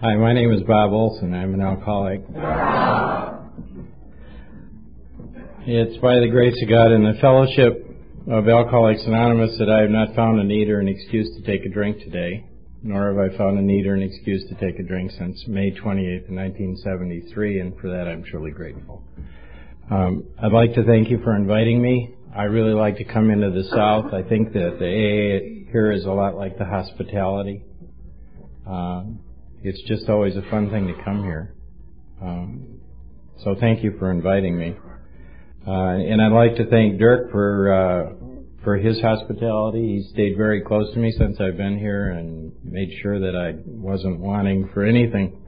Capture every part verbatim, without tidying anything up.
Hi, my name is Bob Olson. I'm an alcoholic. It's by the grace of God and the fellowship of Alcoholics Anonymous that I have not found a need or an excuse to take a drink today, nor have I found a need or an excuse to take a drink since May twenty-eighth, nineteen seventy-three, and for that I'm truly grateful. Um, I'd like to thank you for inviting me. I really like to come into the South. I think that the A A here is a lot like the hospitality. Um, it's just always a fun thing to come here. Um, so thank you for inviting me. Uh, and I'd like to thank Dirk for uh, for his hospitality. He stayed very close to me since I've been here and made sure that I wasn't wanting for anything.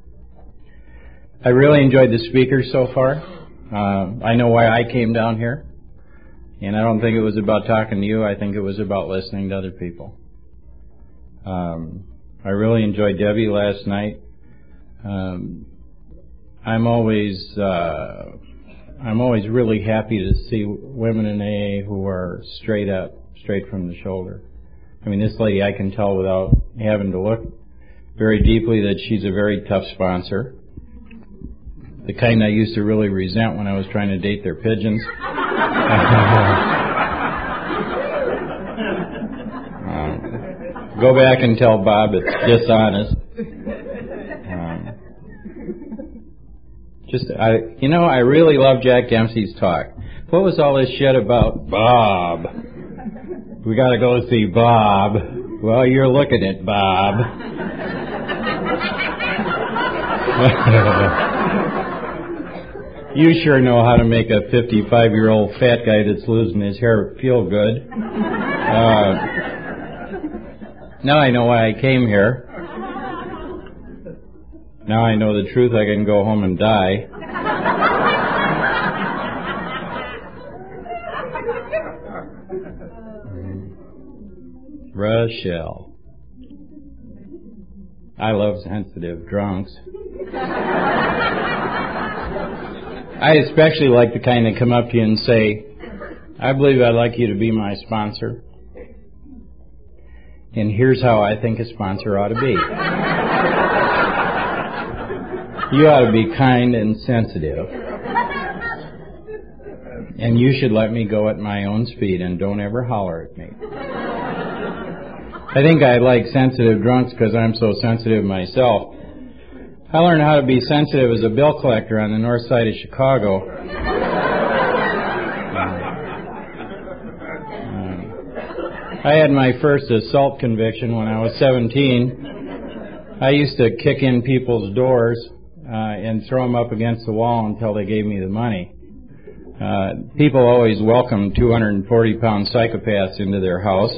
I really enjoyed the speakers so far. Uh, I know why I came down here. And I don't think it was about talking to you. I think it was about listening to other people. Um, I really enjoyed Debbie last night. Um, I'm always uh, I'm always really happy to see women in A A who are straight up, straight from the shoulder. I mean, this lady, I can tell without having to look very deeply that she's a very tough sponsor. The kind I used to really resent when I was trying to date their pigeons. um, go back and tell Bob it's dishonest. Um, just, I, you know, I really love Jack Dempsey's talk. What was all this shit about Bob? We got to go see Bob. Well, you're looking at Bob. You sure know how to make a fifty-five-year-old fat guy that's losing his hair feel good. Uh, now I know why I came here. Now I know the truth, I can go home and die. Rochelle. I love sensitive drunks. I especially like the kind that come up to you and say, I believe I'd like you to be my sponsor. And here's how I think a sponsor ought to be. You ought to be kind and sensitive. And you should let me go at my own speed and don't ever holler at me. I think I like sensitive drunks because I'm so sensitive myself. I learned how to be sensitive as a bill collector on the north side of Chicago. Uh, I had my first assault conviction when I was seventeen. I used to kick in people's doors uh, and throw them up against the wall until they gave me the money. Uh, people always welcome two hundred forty pound psychopaths into their house.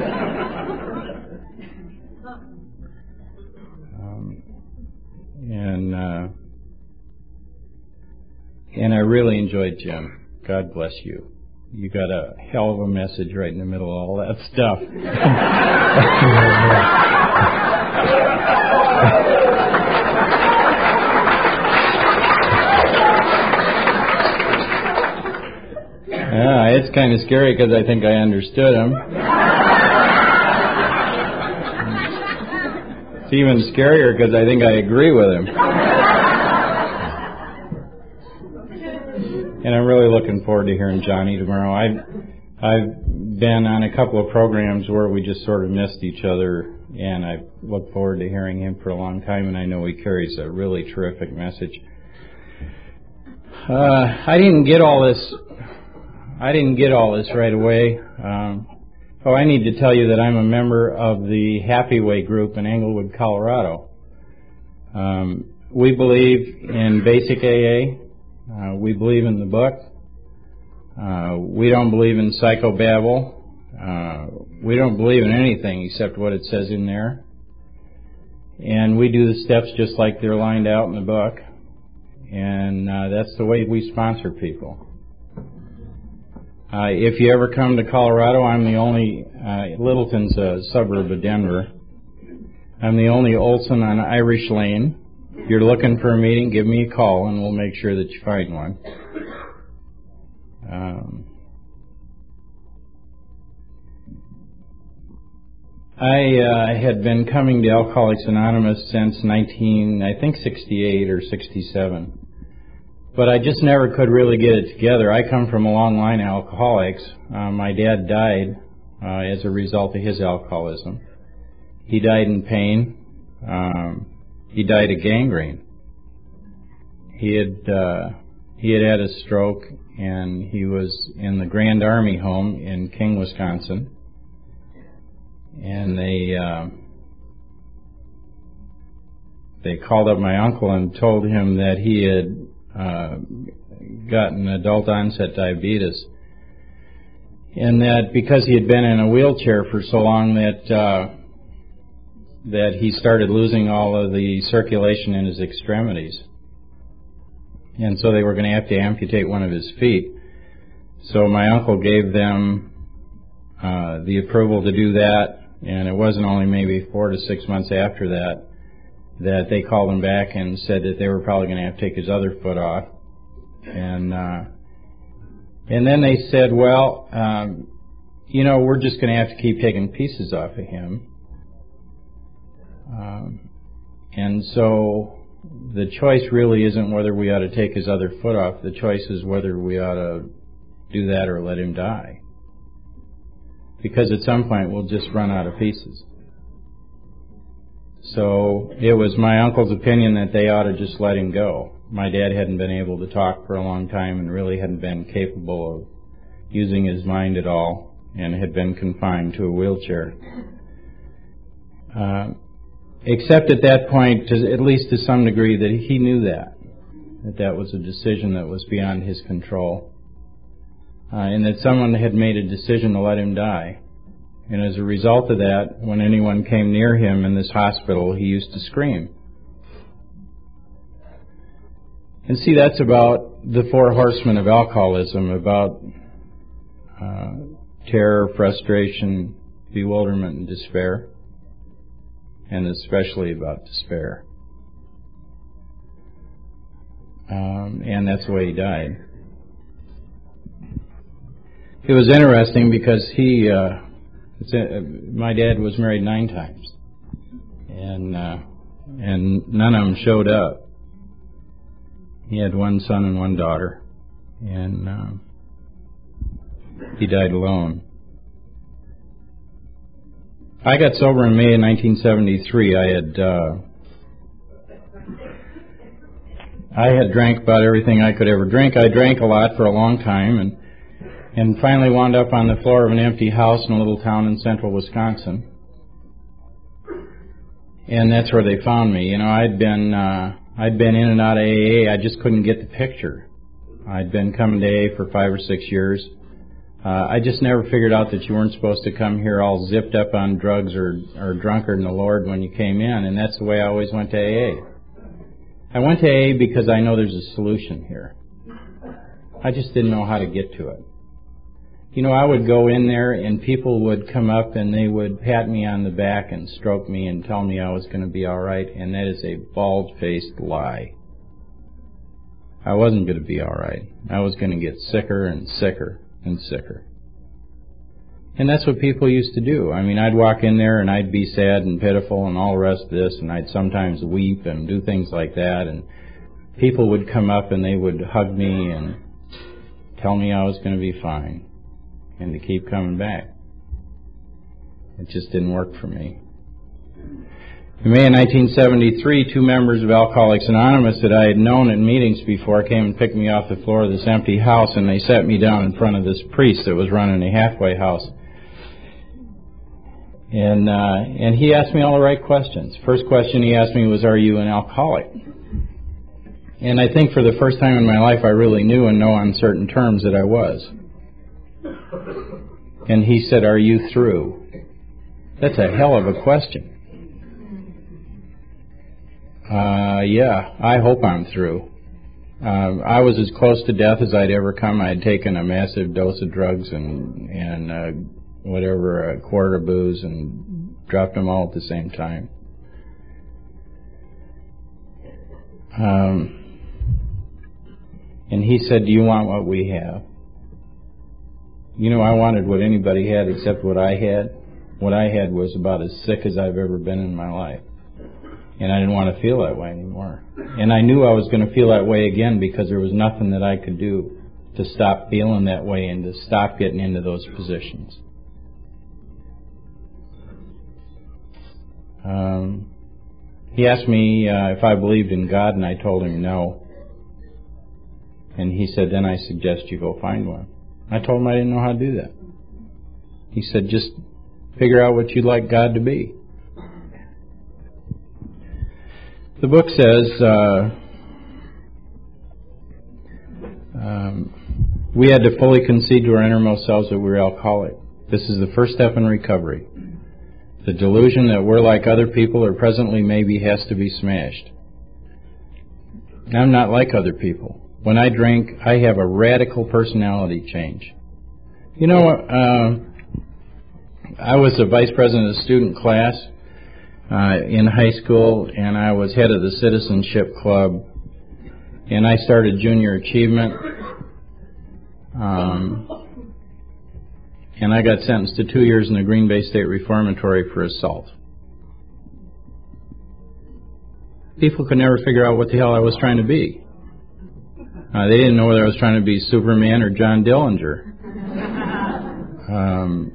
And uh, and I really enjoyed Jim. God bless you. You got a hell of a message right in the middle of all that stuff. Yeah, it's kind of scary because I think I understood him. It's even scarier because I think I agree with him. And I'm really looking forward to hearing Johnny tomorrow. I've, I've been on a couple of programs where we just sort of missed each other, and I look forward to hearing him for a long time, and I know he carries a really terrific message. Uh, I didn't get all this, I didn't get all this right away. Um, Oh, I need to tell you that I'm a member of the Happy Way group in Englewood, Colorado. Um, we believe in basic A A. Uh, we believe in the book. Uh, we don't believe in psychobabble. Uh, we don't believe in anything except what it says in there. And we do the steps just like they're lined out in the book. And uh, that's the way we sponsor people. Uh, if you ever come to Colorado, I'm the only, uh, Littleton's a suburb of Denver. I'm the only Olson on Irish Lane. If you're looking for a meeting, give me a call and we'll make sure that you find one. Um, I uh, had been coming to Alcoholics Anonymous since nineteen, I think sixty-eight or sixty-seven. But I just never could really get it together. I come from a long line of alcoholics. Uh, my dad died uh, as a result of his alcoholism. He died in pain. Um, he died of gangrene. He had uh, he had had a stroke, and he was in the Grand Army Home in King, Wisconsin. And they uh, they called up my uncle and told him that he had uh, gotten adult onset diabetes, and that because he had been in a wheelchair for so long that uh, that he started losing all of the circulation in his extremities, and so they were going to have to amputate one of his feet. So my uncle gave them uh, the approval to do that. And it wasn't only maybe four to six months after that that they called him back and said that they were probably going to have to take his other foot off. And uh, and then they said, well, um, you know, we're just going to have to keep taking pieces off of him. Um, and so the choice really isn't whether we ought to take his other foot off. The choice is whether we ought to do that or let him die. Because at some point we'll just run out of pieces. So it was my uncle's opinion that they ought to just let him go. My dad hadn't been able to talk for a long time and really hadn't been capable of using his mind at all and had been confined to a wheelchair. Uh, except at that point, to, at least to some degree, that he knew that, that that was a decision that was beyond his control. Uh, and that someone had made a decision to let him die. And as a result of that, when anyone came near him in this hospital, he used to scream. And see, that's about the four horsemen of alcoholism, about uh, terror, frustration, bewilderment, and despair, and especially about despair. Um, and that's the way he died. It was interesting because he, uh, it's a, my dad was married nine times, and uh, and none of them showed up. He had one son and one daughter, and uh, he died alone. I got sober in May of nineteen seventy-three. I had uh, I had drank about everything I could ever drink. I drank a lot for a long time, and. And finally wound up on the floor of an empty house in a little town in central Wisconsin. And that's where they found me. You know, I'd been uh, I'd been in and out of A A. I just couldn't get the picture. I'd been coming to A A for five or six years. Uh, I just never figured out that you weren't supposed to come here all zipped up on drugs or, or drunkard in the Lord when you came in. And that's the way I always went to A A. I went to A A because I know there's a solution here. I just didn't know how to get to it. You know, I would go in there and people would come up and they would pat me on the back and stroke me and tell me I was going to be all right, and that is a bald-faced lie. I wasn't going to be all right. I was going to get sicker and sicker and sicker. And that's what people used to do. I mean, I'd walk in there and I'd be sad and pitiful and all the rest of this, and I'd sometimes weep and do things like that, and people would come up and they would hug me and tell me I was going to be fine. And to keep coming back. It just didn't work for me. In May of nineteen seventy-three, two members of Alcoholics Anonymous that I had known in meetings before came and picked me off the floor of this empty house, and they sat me down in front of this priest that was running a halfway house. And uh, and he asked me all the right questions. First question he asked me was, "Are you an alcoholic?" And I think for the first time in my life I really knew in no uncertain terms that I was. And he said, "Are you through?" That's a hell of a question. Uh, yeah, I hope I'm through. Uh, I was as close to death as I'd ever come. I had taken a massive dose of drugs and, and uh, whatever, a quart of booze, and dropped them all at the same time. Um, and he said, "Do you want what we have?" You know, I wanted what anybody had except what I had. What I had was about as sick as I've ever been in my life. And I didn't want to feel that way anymore. And I knew I was going to feel that way again because there was nothing that I could do to stop feeling that way and to stop getting into those positions. Um, he asked me uh, if I believed in God, and I told him no. And he said, then I suggest you go find one. I told him I didn't know how to do that. He said, just figure out what you'd like God to be. The book says uh, um, we had to fully concede to our innermost selves that we were alcoholic. This is the first step in recovery. The delusion that we're like other people or presently maybe has to be smashed. I'm not like other people. When I drink, I have a radical personality change. You know, uh, I was a vice president of the student class uh, in high school, and I was head of the citizenship club, and I started junior achievement, um, and I got sentenced to two years in the Green Bay State Reformatory for assault. People could never figure out what the hell I was trying to be. Uh, they didn't know whether I was trying to be Superman or John Dillinger. Um,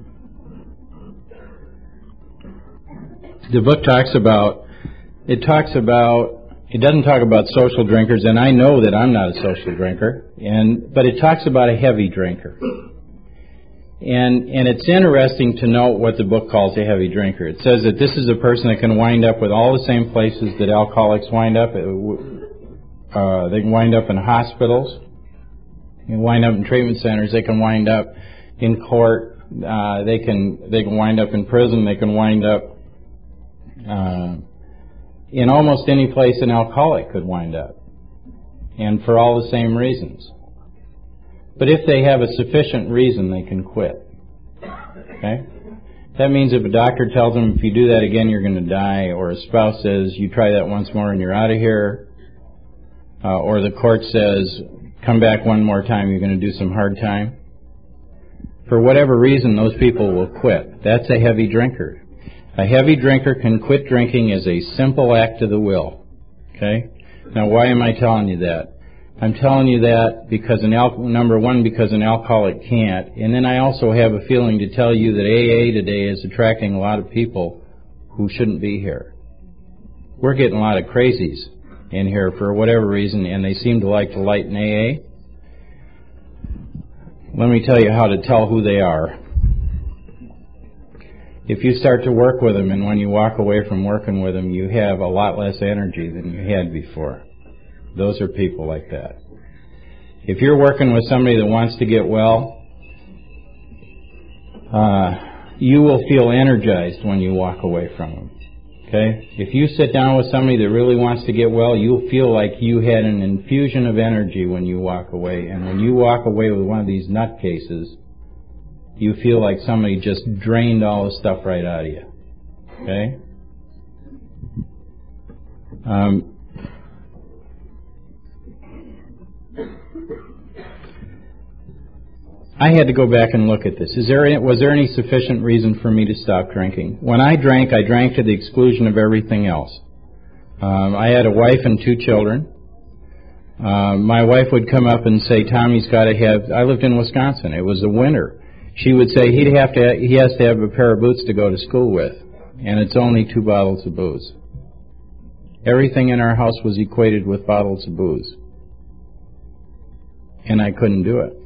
the book talks about, it talks about, it doesn't talk about social drinkers, and I know that I'm not a social drinker, and but it talks about a heavy drinker. And and it's interesting to note what the book calls a heavy drinker. It says that this is a person that can wind up with all the same places that alcoholics wind up. Uh, they can wind up in hospitals. They can wind up in treatment centers. They can wind up in court. Uh, they can they can wind up in prison. They can wind up uh, in almost any place an alcoholic could wind up, and for all the same reasons. But if they have a sufficient reason, they can quit. Okay? That means if a doctor tells them if you do that again you're going to die, or a spouse says you try that once more and you're out of here, uh, or the court says come back one more time, you're going to do some hard time. For whatever reason, those people will quit. That's a heavy drinker. A heavy drinker can quit drinking as a simple act of the will. Okay? Now, why am I telling you that? I'm telling you that because an al- number one, because an alcoholic can't, and then I also have a feeling to tell you that A A today is attracting a lot of people who shouldn't be here. We're getting a lot of crazies in here for whatever reason, and they seem to like to light in A A. Let me tell you how to tell who they are. If you start to work with them, and when you walk away from working with them, you have a lot less energy than you had before. Those are people like that. If you're working with somebody that wants to get well, uh, you will feel energized when you walk away from them. Okay? If you sit down with somebody that really wants to get well, you'll feel like you had an infusion of energy when you walk away. And when you walk away with one of these nutcases, you feel like somebody just drained all the stuff right out of you. Okay? Um, I had to go back and look at this. Is there any, was there any sufficient reason for me to stop drinking? When I drank, I drank to the exclusion of everything else. Um, I had a wife and two children. Uh, my wife would come up and say, Tommy's got to have, I lived in Wisconsin, it was the winter. She would say he'd have to, he has to have a pair of boots to go to school with, and it's only two bottles of booze. Everything in our house was equated with bottles of booze. And I couldn't do it.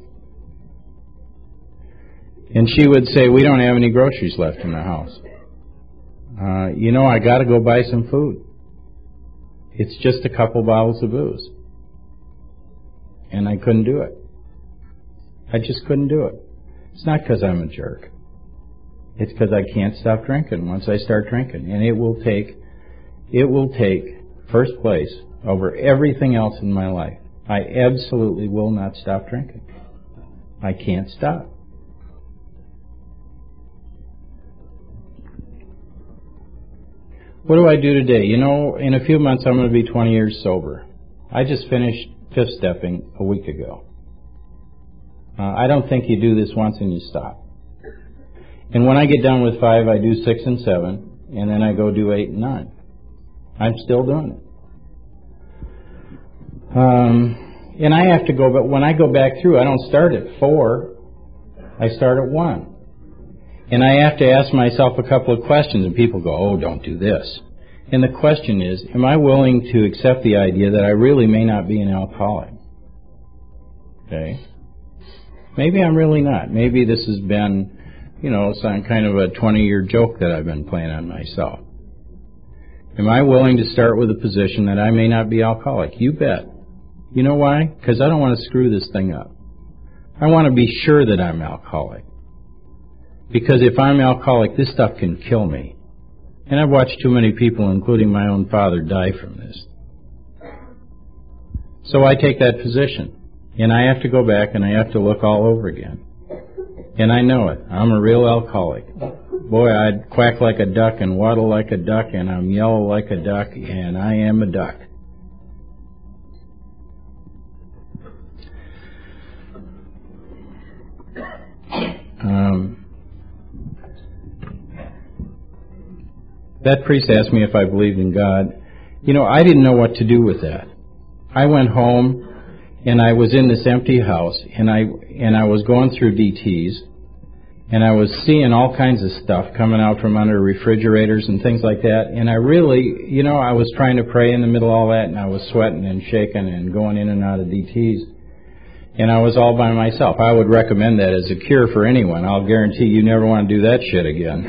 And she would say, we don't have any groceries left in the house. Uh, you know, I got to go buy some food. It's just a couple bottles of booze. And I couldn't do it. I just couldn't do it. It's not because I'm a jerk. It's because I can't stop drinking once I start drinking. And it will take, it will take first place over everything else in my life. I absolutely will not stop drinking. I can't stop. What do I do today? You know, in a few months I'm going to be twenty years sober. I just finished fifth stepping a week ago. Uh, I don't think you do this once and you stop. And when I get done with five, I do six and seven, and then I go do eight and nine. I'm still doing it. Um, and I have to go, but when I go back through, I don't start at four. I start at one. And I have to ask myself a couple of questions, and people go, oh, don't do this. And the question is, am I willing to accept the idea that I really may not be an alcoholic? Okay. Maybe I'm really not. Maybe this has been, you know, some kind of a twenty-year joke that I've been playing on myself. Am I willing to start with a position that I may not be alcoholic? You bet. You know why? Because I don't want to screw this thing up. I want to be sure that I'm alcoholic. Because if I'm alcoholic, this stuff can kill me. And I've watched too many people, including my own father, die from this. So I take that position. And I have to go back and I have to look all over again. And I know it. I'm a real alcoholic. Boy, I'd quack like a duck and waddle like a duck, and I'm yellow like a duck, and I am a duck. Um, that priest asked me if I believed in God. You know, I didn't know what to do with that. I went home, and I was in this empty house, and I and I was going through D Ts, and I was seeing all kinds of stuff coming out from under refrigerators and things like that, and I really, you know, I was trying to pray in the middle of all that, and I was sweating and shaking and going in and out of D Ts, and I was all by myself. I would recommend that as a cure for anyone. I'll guarantee you never want to do that shit again.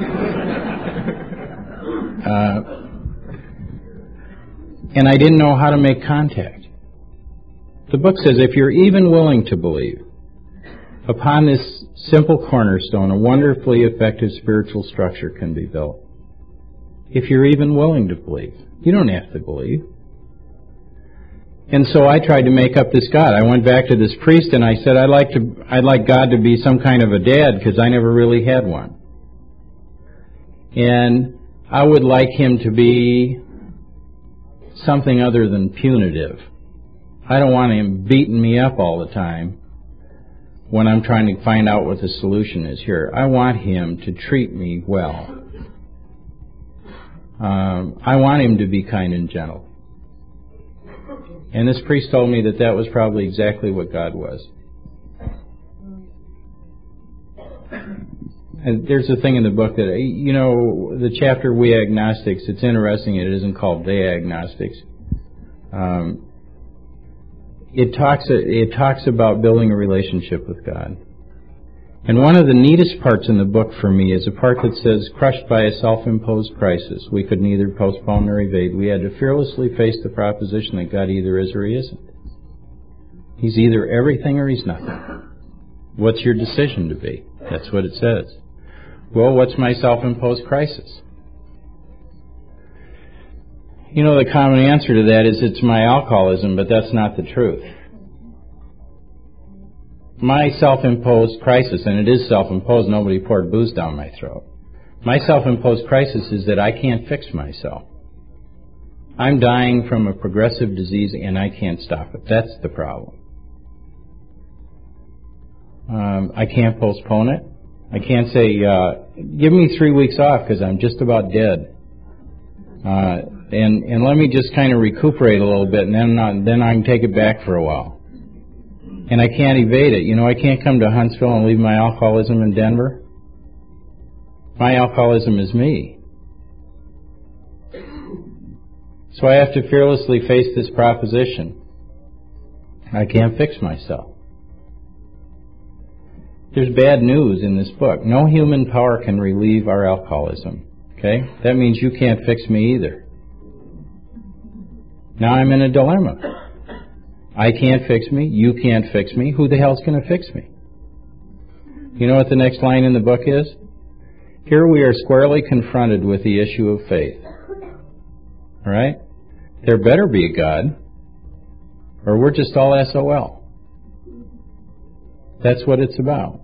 uh, and I didn't know how to make contact. The book says if you're even willing to believe, upon this simple cornerstone, a wonderfully effective spiritual structure can be built. If you're even willing to believe. You don't have to believe. And so I tried to make up this God. I went back to this priest and I said, I'd like to, I'd like God to be some kind of a dad because I never really had one. And I would like him to be something other than punitive. I don't want him beating me up all the time when I'm trying to find out what the solution is here. I want him to treat me well. Um, I want him to be kind and gentle. And this priest told me that that was probably exactly what God was. And there's a thing in the book that, you know, the chapter We Agnostics, it's interesting it isn't called They Agnostics. Um, It talks it talks about building a relationship with God. And one of the neatest parts in the book for me is a part that says, crushed by a self-imposed crisis, we could neither postpone nor evade. We had to fearlessly face the proposition that God either is or he isn't. He's either everything or he's nothing. What's your decision to be? That's what it says. Well, what's my self-imposed crisis? You know, the common answer to that is it's my alcoholism, but that's not the truth. My self-imposed crisis, and it is self-imposed, nobody poured booze down my throat. My self-imposed crisis is that I can't fix myself. I'm dying from a progressive disease and I can't stop it. That's the problem. Um, I can't postpone it. I can't say, uh, give me three weeks off because I'm just about dead. Uh, and, and let me just kind of recuperate a little bit, and then, uh, then I can take it back for a while. And I can't evade it. You know, I can't come to Huntsville and leave my alcoholism in Denver. My alcoholism is me. So I have to fearlessly face this proposition. I can't fix myself. There's bad news in this book. No human power can relieve our alcoholism. Okay? That means you can't fix me either. Now I'm in a dilemma. I can't fix me. You can't fix me. Who the hell's going to fix me? You know what the next line in the book is? Here we are squarely confronted with the issue of faith. All right? There better be a God, or we're just all S O L. That's what it's about.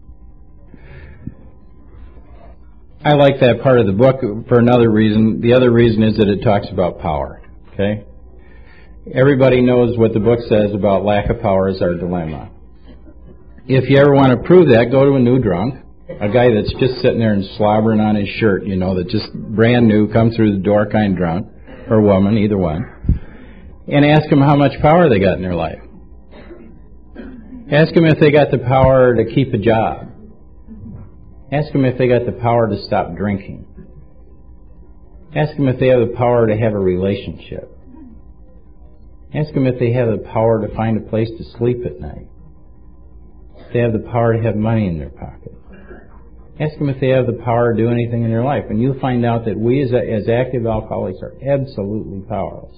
I like that part of the book for another reason. The other reason is that it talks about power. Okay? Everybody knows what the book says about lack of power is our dilemma. If you ever want to prove that, go to a new drunk A guy that's just sitting there and slobbering on his shirt, you know, that just brand new, come through the door kind of drunk, or woman, either one, and ask them how much power they got in their life. Ask them if they got the power to keep a job. Ask them if they got the power to stop drinking. Ask them if they have the power to have a relationship. Ask them if they have the power to find a place to sleep at night. If they have the power to have money in their pocket. Ask them if they have the power to do anything in their life. And you'll find out that we as, as active alcoholics are absolutely powerless.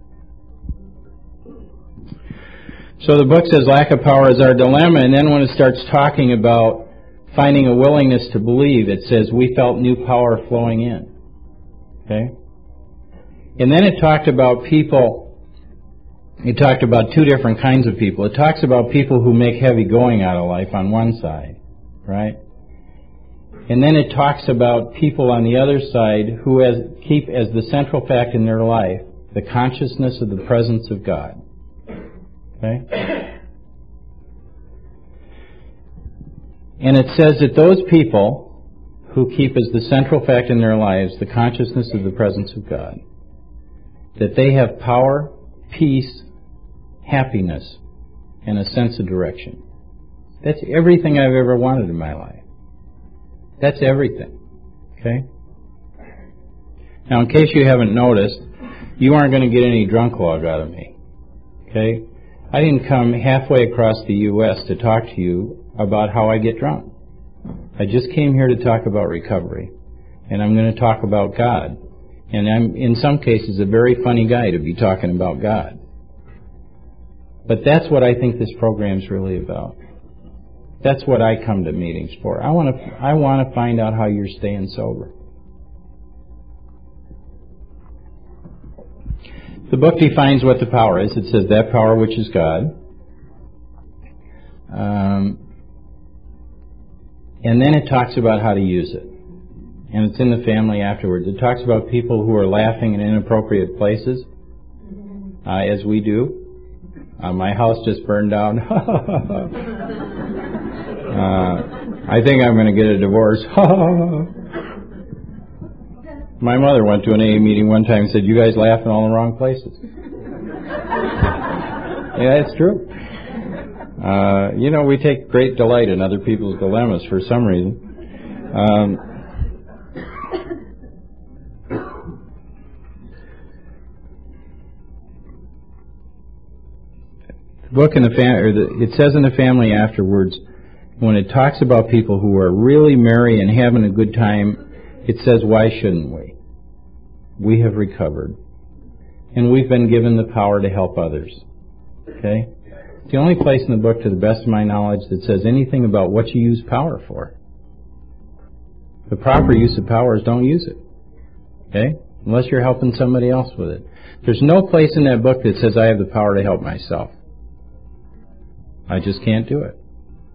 So the book says lack of power is our dilemma, and then when it starts talking about finding a willingness to believe, it says we felt new power flowing in. Okay? And then it talked about people, it talked about two different kinds of people. It talks about people who make heavy going out of life on one side, right? And then it talks about people on the other side who has, keep as the central fact in their life the consciousness of the presence of God. Okay? And it says that those people who keep as the central fact in their lives the consciousness of the presence of God, that they have power, peace, happiness, and a sense of direction. That's everything I've ever wanted in my life. That's everything. Okay? Now, in case you haven't noticed, you aren't going to get any drunk log out of me. Okay? I didn't come halfway across the U S to talk to you about how I get drunk. I just came here to talk about recovery. And I'm going to talk about God. And I'm, in some cases, a very funny guy to be talking about God. But that's what I think this program's really about. That's what I come to meetings for. I want to I want to find out how you're staying sober. The book defines what the power is. It says that power which is God. Um, and then it talks about how to use it. And it's in the family afterwards. It talks about people who are laughing in inappropriate places, uh, as we do. Uh, my house just burned down. uh, I think I'm going to get a divorce. My mother went to an A A meeting one time and said, "You guys laugh in all the wrong places." Yeah, it's true. Uh, you know, we take great delight in other people's dilemmas for some reason. Um, the book in the fam- or the, it says in the family afterwards, when it talks about people who are really merry and having a good time, it says, why shouldn't we? We have recovered. And we've been given the power to help others. Okay? It's the only place in the book, to the best of my knowledge, that says anything about what you use power for. The proper use of power is don't use it. Okay? Unless you're helping somebody else with it. There's no place in that book that says I have the power to help myself. I just can't do it.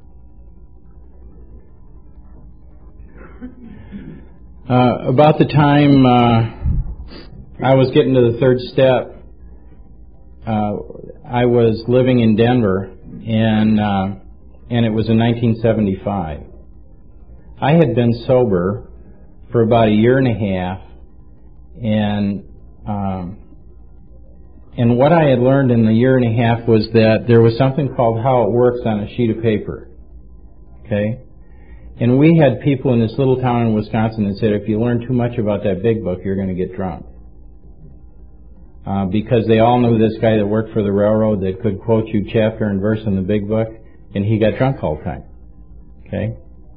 Uh, about the time uh, I was getting to the third step, uh, I was living in Denver, and uh, and it was in nineteen seventy-five. I had been sober for about a year and a half, and um, and what I had learned in the year and a half was that there was something called how it works on a sheet of paper. Okay? And we had people in this little town in Wisconsin that said, if you learn too much about that big book, you're going to get drunk. Uh, because they all knew this guy that worked for the railroad that could quote you chapter and verse in the big book, and he got drunk all the time. Okay?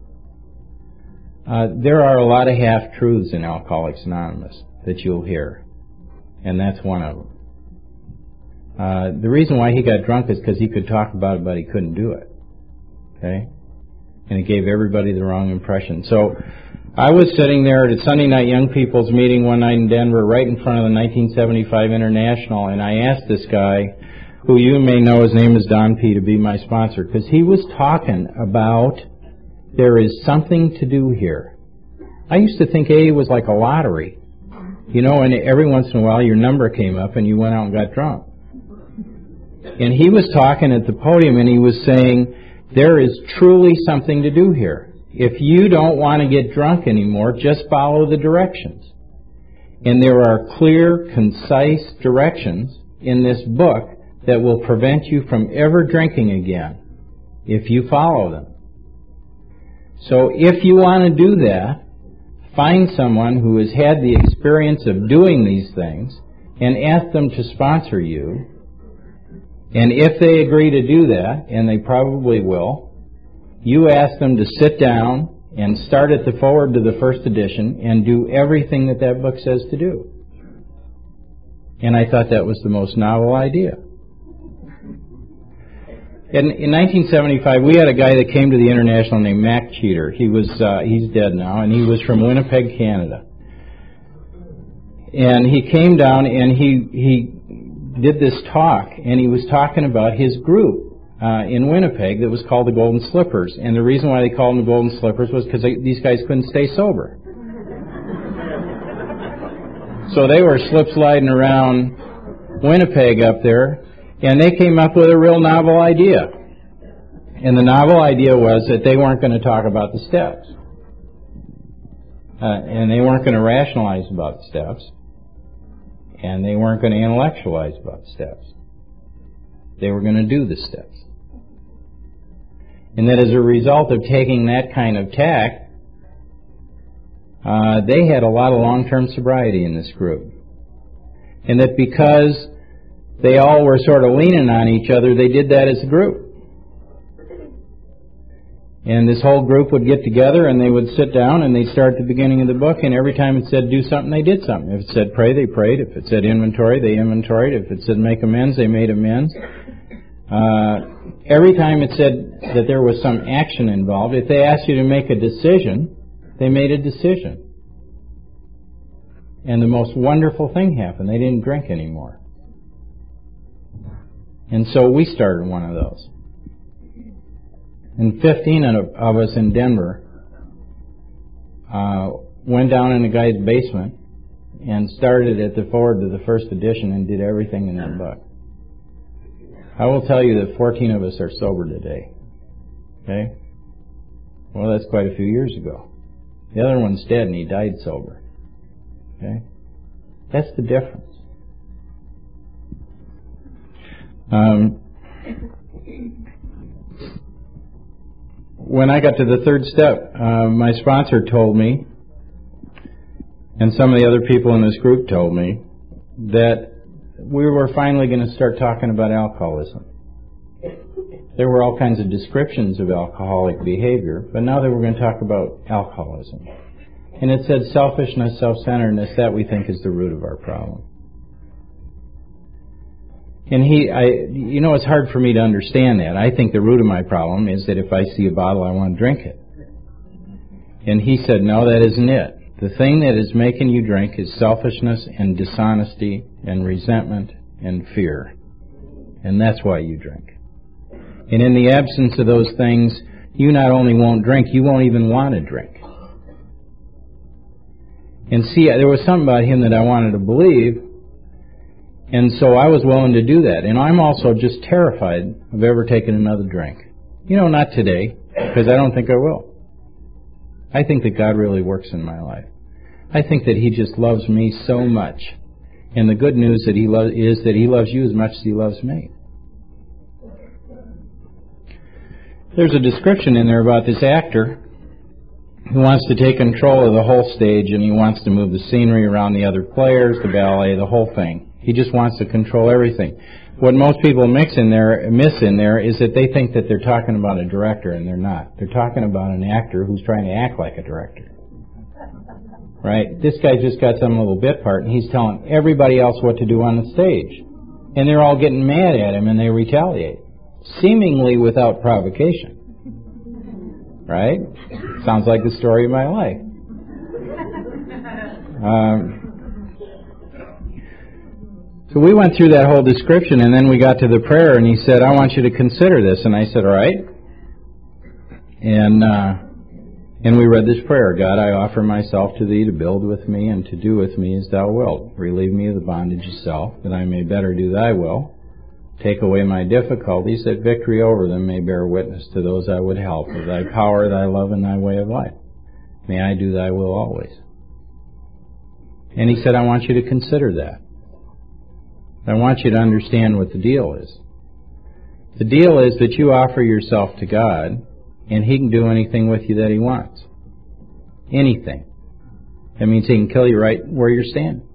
Uh, there are a lot of half-truths in Alcoholics Anonymous that you'll hear, and that's one of them. Uh, the reason why he got drunk is because he could talk about it, but he couldn't do it. Okay? And it gave everybody the wrong impression. So I was sitting there at a Sunday night young people's meeting one night in Denver, right in front of the nineteen seventy-five International, and I asked this guy, who you may know, his name is Don P., to be my sponsor, because he was talking about there is something to do here. I used to think A A was like a lottery, you know, and every once in a while your number came up and you went out and got drunk. And he was talking at the podium and he was saying, there is truly something to do here. if you don't want to get drunk anymore, just follow the directions. And there are clear, concise directions in this book that will prevent you from ever drinking again if you follow them. So if you want to do that, find someone who has had the experience of doing these things and ask them to sponsor you. And if they agree to do that, and they probably will, you ask them to sit down and start at the forward to the first edition and do everything that that book says to do. And I thought that was the most novel idea. In, in nineteen seventy-five, we had a guy that came to the International named Mac Cheater. He was uh, he's dead now, and he was from Winnipeg, Canada. And he came down and he he did this talk, and he was talking about his group uh, in Winnipeg that was called the Golden Slippers. And the reason why they called them the Golden Slippers was because these guys couldn't stay sober. So they were slip sliding around Winnipeg up there, and they came up with a real novel idea. And the novel idea was that they weren't going to talk about the steps. Uh, and they weren't going to rationalize about the steps. And they weren't going to intellectualize about the steps. They were going to do the steps. And that as a result of taking that kind of tack, uh, they had a lot of long-term sobriety in this group. And that because they all were sort of leaning on each other, they did that as a group. And this whole group would get together and they would sit down and they'd start at the beginning of the book, and every time it said do something, they did something. If it said pray, they prayed. If it said inventory, they inventoried. If it said make amends, they made amends. Uh, every time it said that there was some action involved, if they asked you to make a decision, they made a decision. And the most wonderful thing happened. They didn't drink anymore. And so we started one of those. And fifteen of us in Denver uh, went down in the guy's basement and started at the forward to the first edition and did everything in that book. I will tell you that fourteen of us are sober today. Okay? Well, that's quite a few years ago. The other one's dead and he died sober. Okay? That's the difference. Um, when I got to the third step, uh, my sponsor told me, and some of the other people in this group told me, that we were finally going to start talking about alcoholism. There were all kinds of descriptions of alcoholic behavior, but now they were going to talk about alcoholism. And it said selfishness, self-centeredness, that we think is the root of our problem. And he, I, you know, it's hard for me to understand that. I think the root of my problem is that if I see a bottle, I want to drink it. And he said, no, that isn't it. The thing that is making you drink is selfishness and dishonesty and resentment and fear. And that's why you drink. And in the absence of those things, you not only won't drink, you won't even want to drink. And see, there was something about him that I wanted to believe, and so I was willing to do that. And I'm also just terrified of ever taking another drink. You know, not today, because I don't think I will. I think that God really works in my life. I think that He just loves me so much. And the good news that He lo- is that He loves you as much as He loves me. There's a description in there about this actor who wants to take control of the whole stage, and he wants to move the scenery around the other players, the ballet, the whole thing. He just wants to control everything. What most people mix in there, miss in there is that they think that they're talking about a director, and they're not. They're talking about an actor who's trying to act like a director. Right? This guy just got some little bit part, and he's telling everybody else what to do on the stage. And they're all getting mad at him, and they retaliate, seemingly without provocation. Right? Sounds like the story of my life. Um, so we went through that whole description, and then we got to the prayer, and he said, I want you to consider this. And I said, all right. And uh, and we read this prayer. God, I offer myself to Thee to build with me and to do with me as Thou wilt. Relieve me of the bondage of self, that I may better do Thy will. Take away my difficulties, that victory over them may bear witness to those I would help. Of thy power, thy love, and thy way of life. May I do thy will always. And he said, I want you to consider that. I want you to understand what the deal is. The deal is that you offer yourself to God, and he can do anything with you that he wants. Anything. That means he can kill you right where you're standing.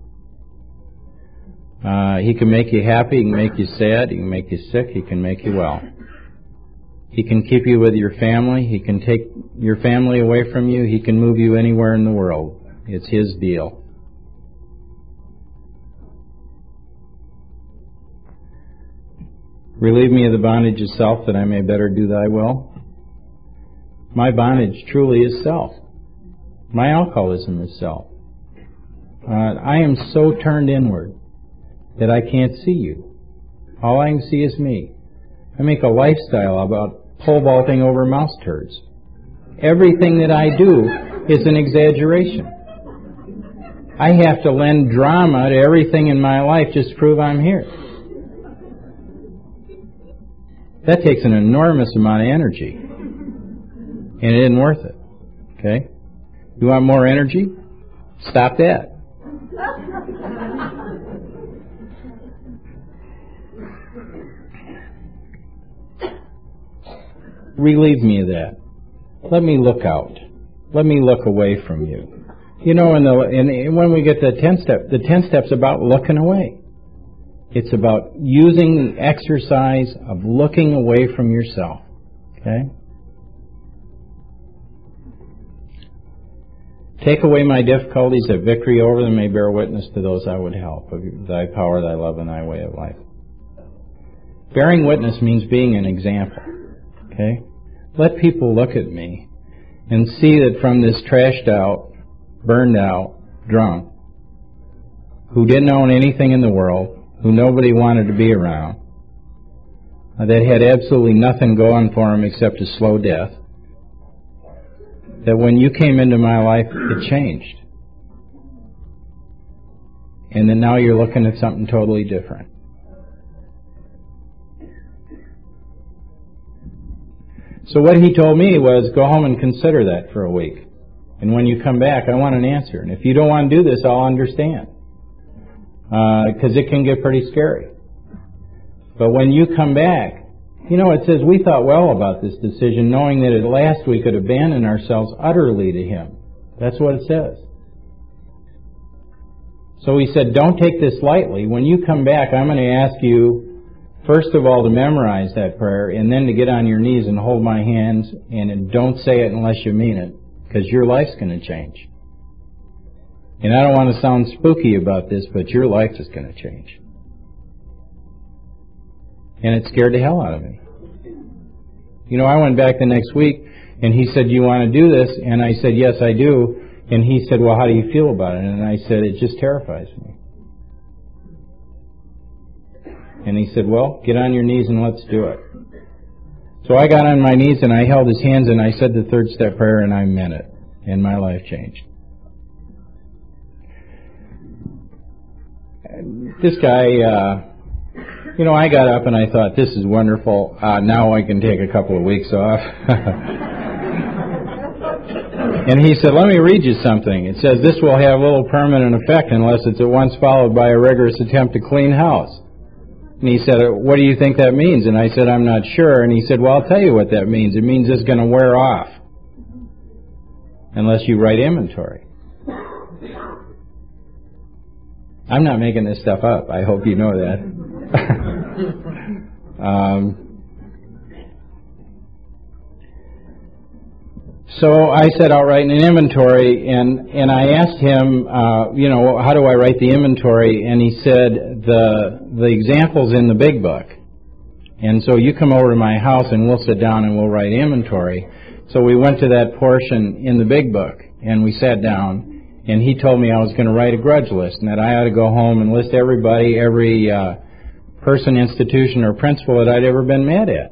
Uh, he can make you happy, he can make you sad, he can make you sick, he can make you well. He can keep you with your family, he can take your family away from you, he can move you anywhere in the world. It's his deal. Relieve me of the bondage of self that I may better do thy will. My bondage truly is self. My alcoholism is self. Uh, I am so turned inward that I can't see you. All I can see is me. I make a lifestyle about pole vaulting over mouse turds. Everything that I do is an exaggeration. I have to lend drama to everything in my life just to prove I'm here. That takes an enormous amount of energy. And it isn't worth it. Okay? You want more energy? Stop that. Relieve me of that. Let me look out. Let me look away from you. You know, in the, in, when we get to the ten step, the ten step's about looking away. It's about using the exercise of looking away from yourself. Okay? Take away my difficulties, that victory over them may bear witness to those I would help. Of thy power, thy love, and thy way of life. Bearing witness means being an example. Okay? Let people look at me and see that from this trashed out, burned out, drunk, who didn't own anything in the world, who nobody wanted to be around, that had absolutely nothing going for him except a slow death, that when you came into my life, it changed. And then now you're looking at something totally different. So what he told me was, go home and consider that for a week. And when you come back, I want an answer. And if you don't want to do this, I'll understand. Because uh, it can get pretty scary. But when you come back, you know, it says we thought well about this decision, knowing that at last we could abandon ourselves utterly to him. That's what it says. So he said, don't take this lightly. When you come back, I'm going to ask you, first of all, to memorize that prayer, and then to get on your knees and hold my hands, and don't say it unless you mean it, because your life's going to change. And I don't want to sound spooky about this, but your life is going to change. And it scared the hell out of me. You know, I went back the next week, and he said, you want to do this? And I said, yes, I do. And he said, well, how do you feel about it? And I said, it just terrifies me. And he said, well, get on your knees and let's do it. So I got on my knees and I held his hands and I said the third step prayer and I meant it. And my life changed. This guy, uh, you know, I got up and I thought, this is wonderful. Uh, now I can take a couple of weeks off. And he said, let me read you something. It says, this will have little permanent effect unless it's at once followed by a rigorous attempt to clean house. And he said, what do you think that means? And I said, I'm not sure. And he said, well, I'll tell you what that means. It means it's going to wear off unless you write inventory. I'm not making this stuff up. I hope you know that. um, so I said, I'll write an inventory, and, and I asked him, uh, you know, how do I write the inventory? And he said, the the example's in the big book. And so you come over to my house and we'll sit down and we'll write inventory. So we went to that portion in the big book, and we sat down, and he told me I was going to write a grudge list, and that I ought to go home and list everybody, every uh, person, institution, or principle that I'd ever been mad at.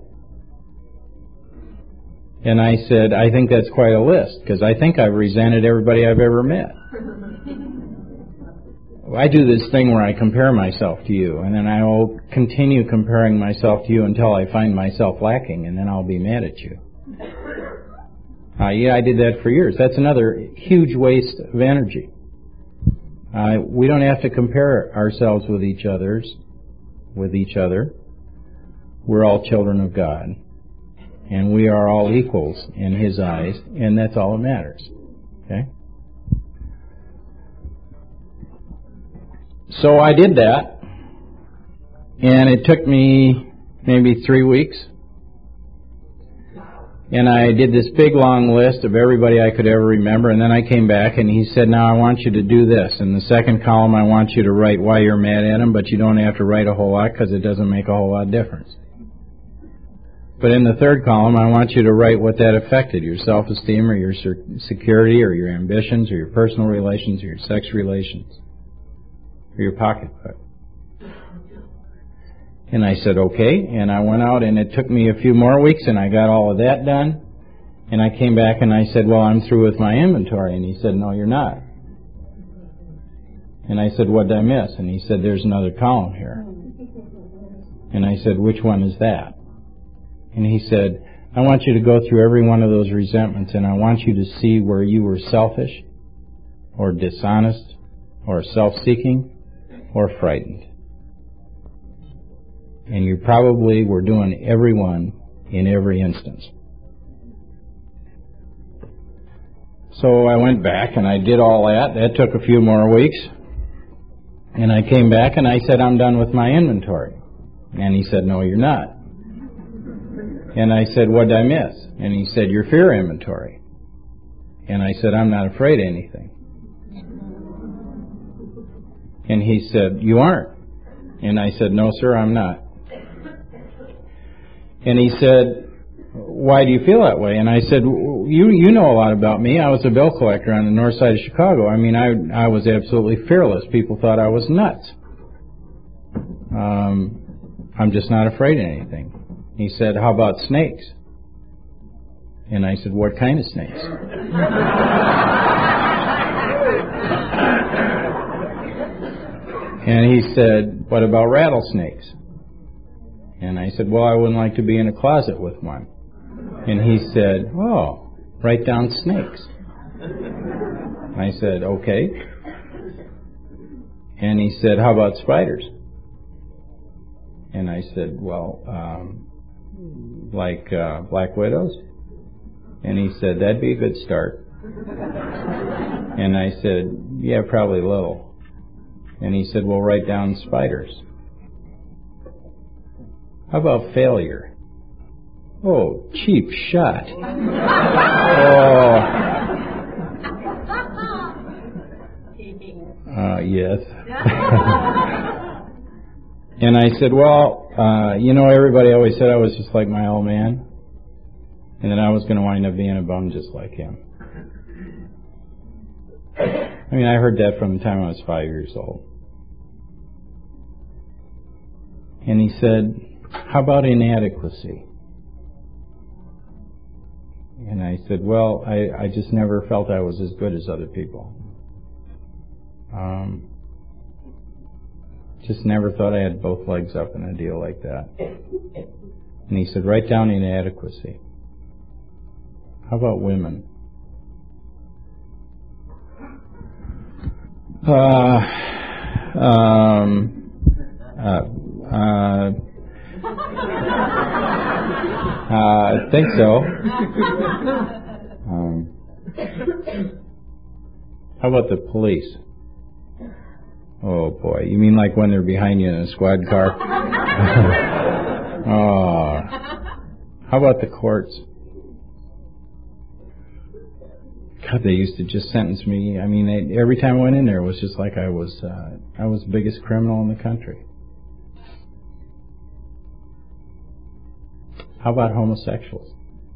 And I said, I think that's quite a list, because I think I've resented everybody I've ever met. I do this thing where I compare myself to you, and then I will continue comparing myself to you until I find myself lacking, and then I'll be mad at you. Uh, yeah, I did that for years. That's another huge waste of energy. Uh, we don't have to compare ourselves with each other's, with each other. We're all children of God, and we are all equals in His eyes, and that's all that matters. Okay? So I did that, and it took me maybe three weeks. And I did this big long list of everybody I could ever remember, and then I came back and he said, now I want you to do this. In the second column, I want you to write why you're mad at him, but you don't have to write a whole lot because it doesn't make a whole lot of difference. But in the third column, I want you to write what that affected, your self-esteem or your security or your ambitions or your personal relations or your sex relations or your pocketbook. And I said, okay, and I went out, and it took me a few more weeks, and I got all of that done. And I came back, and I said, well, I'm through with my inventory. And he said, no, you're not. And I said, what did I miss? And he said, there's another column here. And I said, which one is that? And he said, I want you to go through every one of those resentments, and I want you to see where you were selfish or dishonest or self-seeking or frightened. And you probably were doing every one in every instance. So I went back and I did all that. That took a few more weeks. And I came back and I said, I'm done with my inventory. And he said, no, you're not. And I said, what did I miss? And he said, your fear inventory. And I said, I'm not afraid of anything. And he said, you aren't. And I said, no, sir, I'm not. And he said, why do you feel that way? And I said, you you know a lot about me. I was a bill collector on the north side of Chicago. I mean, I I was absolutely fearless. People thought I was nuts. Um, I'm just not afraid of anything. He said, how about snakes? And I said, what kind of snakes? And he said, what about rattlesnakes? And I said, well, I wouldn't like to be in a closet with one. And he said, oh, write down snakes. I said, okay. And he said, how about spiders? And I said, well, um, like uh, black widows? And he said, that'd be a good start. And I said, yeah, probably little. And he said, well, write down spiders. How about failure? Oh, cheap shot. Oh. Uh, yes. And I said, well, uh, you know, everybody always said I was just like my old man, and that I was going to wind up being a bum just like him. I mean, I heard that from the time I was five years old. And he said, how about inadequacy? And I said, well, I, I just never felt I was as good as other people. Um, just never thought I had both legs up in a deal like that. And he said, write down inadequacy. How about women? Uh, um, uh, uh, Uh, I think so. Um, how about the police? Oh boy, you mean like when they're behind you in a squad car? Oh. How about the courts? God, they used to just sentence me. I mean, they, every time I went in there, it was just like I was uh, I was the biggest criminal in the country. How about homosexuals?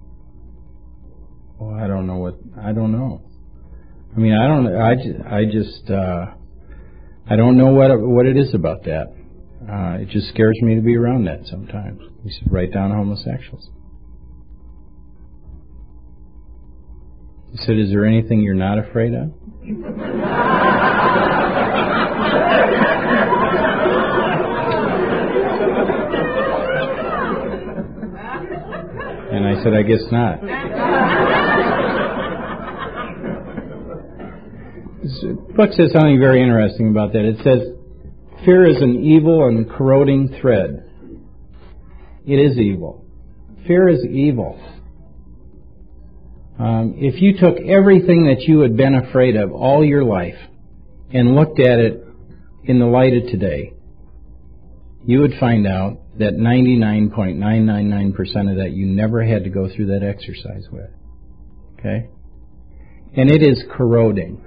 Oh, I don't know what, I don't know. I mean, I don't, I just, I just, uh, I don't know what, what it is about that. Uh, it just scares me to be around that sometimes. You should write down homosexuals. He said, is there anything you're not afraid of? I said, I guess not. The book says something very interesting about that. It says, fear is an evil and corroding thread. It is evil. Fear is evil. Um, if you took everything that you had been afraid of all your life and looked at it in the light of today, you would find out that ninety-nine point nine nine nine percent of that you never had to go through that exercise with. Okay? And it is corroding.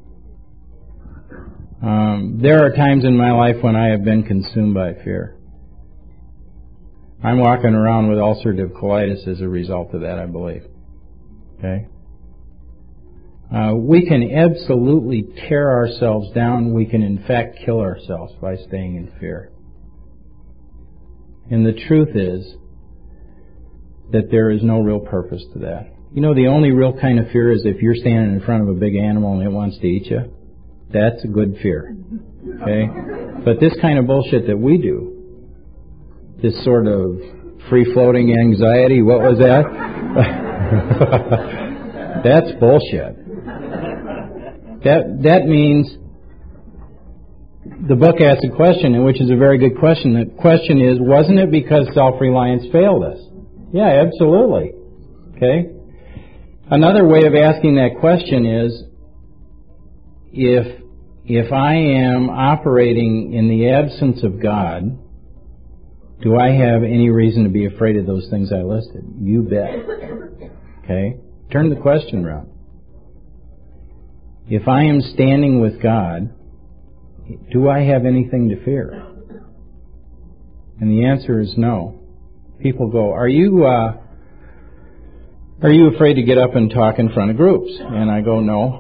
Um, there are times in my life when I have been consumed by fear. I'm walking around with ulcerative colitis as a result of that, I believe. Okay? Uh, we can absolutely tear ourselves down. We can, in fact, kill ourselves by staying in fear. And the truth is that there is no real purpose to that. You know, the only real kind of fear is if you're standing in front of a big animal and it wants to eat you. That's a good fear. Okay? But this kind of bullshit that we do, this sort of free-floating anxiety, what was that? That's bullshit. That that means the book asks a question, which is a very good question. The question is, wasn't it because self-reliance failed us? Yeah, absolutely. Okay? Another way of asking that question is, if if I am operating in the absence of God, do I have any reason to be afraid of those things I listed? You bet. Okay? Turn the question around. If I am standing with God, do I have anything to fear? And the answer is no. People go, are you uh, are you afraid to get up and talk in front of groups? And I go, no.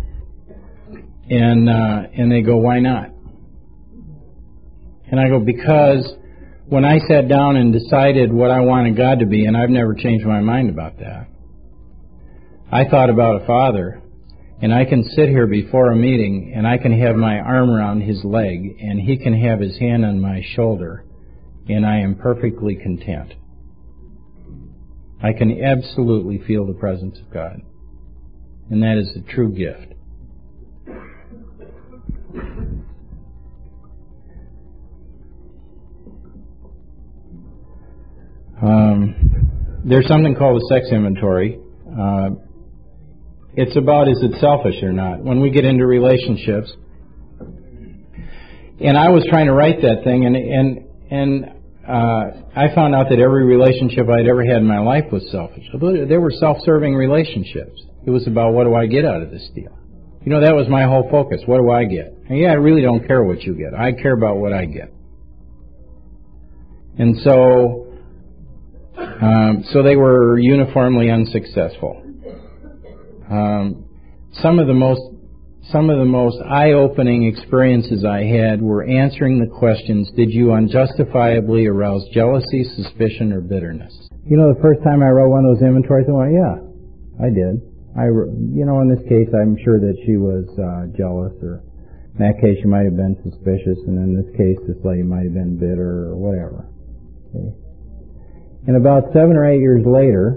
And uh, and they go, why not? And I go, because when I sat down and decided what I wanted God to be, and I've never changed my mind about that, I thought about a father, and I can sit here before a meeting, and I can have my arm around his leg, and he can have his hand on my shoulder, and I am perfectly content. I can absolutely feel the presence of God. And that is a true gift. Um, there's something called a sex inventory. Uh, it's about, is it selfish or not? When we get into relationships, and I was trying to write that thing, and and and uh, I found out that every relationship I'd ever had in my life was selfish. They were self-serving relationships. It was about, what do I get out of this deal? You know, that was my whole focus. What do I get? And yeah, I really don't care what you get. I care about what I get. And so, um, so they were uniformly unsuccessful. Um, some of the most, some of the most eye-opening experiences I had were answering the questions: did you unjustifiably arouse jealousy, suspicion, or bitterness? You know, the first time I wrote one of those inventories, I went, yeah, I did. I, you know, in this case, I'm sure that she was uh, jealous, or in that case, she might have been suspicious, and in this case, this lady might have been bitter, or whatever. Okay. And about seven or eight years later,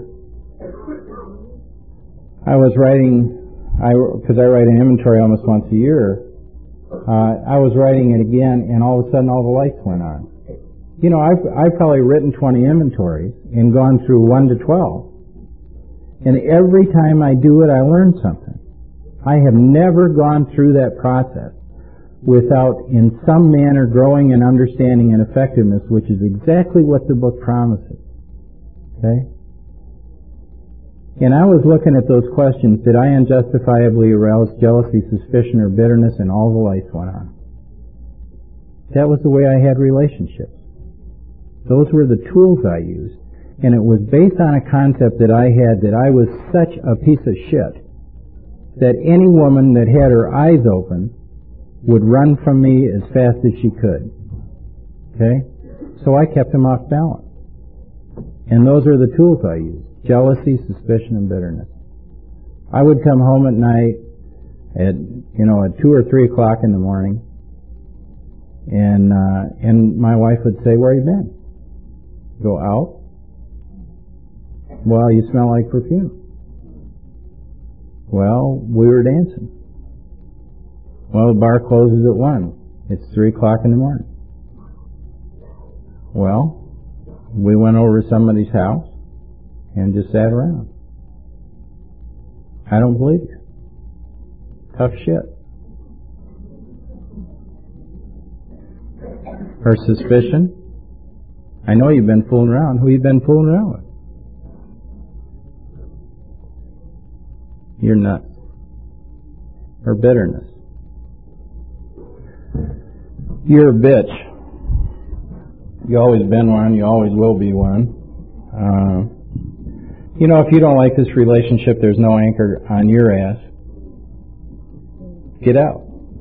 I was writing, I because I write an inventory almost once a year, uh, I was writing it again, and all of a sudden, all the lights went on. You know, I've I've probably written twenty inventories and gone through one to twelve. And every time I do it, I learn something. I have never gone through that process without, in some manner, growing in understanding and effectiveness, which is exactly what the book promises. Okay? And I was looking at those questions: did I unjustifiably arouse jealousy, suspicion, or bitterness? And all the lights went on. That was the way I had relationships. Those were the tools I used. And it was based on a concept that I had, that I was such a piece of shit that any woman that had her eyes open would run from me as fast as she could. Okay? So I kept them off balance. And those are the tools I used: jealousy, suspicion, and bitterness. I would come home at night at, you know, at two or three o'clock in the morning, and uh, and my wife would say, "Where you been?" Go out. Well, you smell like perfume. Well, we were dancing. Well, the bar closes at one. It's three o'clock in the morning. Well, we went over to somebody's house and just sat around. I don't believe you. Tough shit. Her suspicion? I know you've been fooling around. Who you been fooling around with? You're nuts. Her bitterness. You're a bitch. You always been one. You always will be one. Uh, you know, if you don't like this relationship, there's no anchor on your ass. Get out.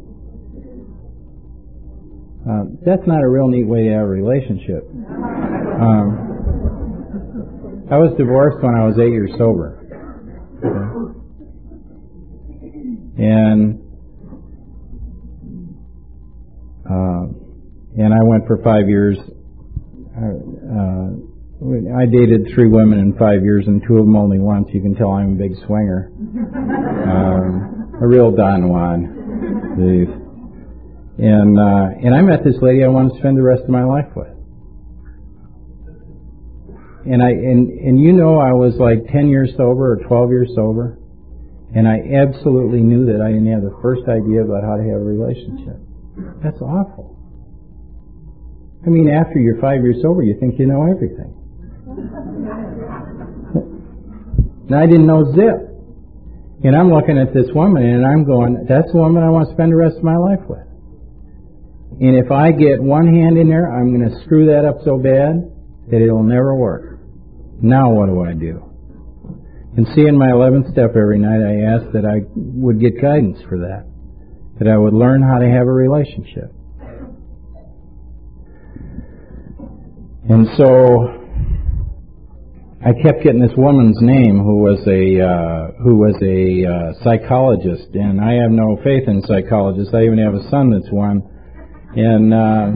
Uh, that's not a real neat way to have a relationship. Um, I was divorced when I was eight years sober. Okay. And uh, and I went for five years. Uh, I dated three women in five years, and two of them only once. You can tell I'm a big swinger. Um, a real Don Juan. And uh, and I met this lady I wanted to spend the rest of my life with. And I and and you know I was like ten years sober or twelve years sober, and I absolutely knew that I didn't have the first idea about how to have a relationship. That's awful. I mean, after you're five years sober, you think you know everything. And I didn't know zip. And I'm looking at this woman, and I'm going, that's the woman I want to spend the rest of my life with. And if I get one hand in there, I'm going to screw that up so bad that it'll never work. Now what do I do? And see, in my eleventh step every night, I asked that I would get guidance for that, that I would learn how to have a relationship. And so I kept getting this woman's name, who was a uh, who was a uh, psychologist, and I have no faith in psychologists. I even have a son that's one, and uh,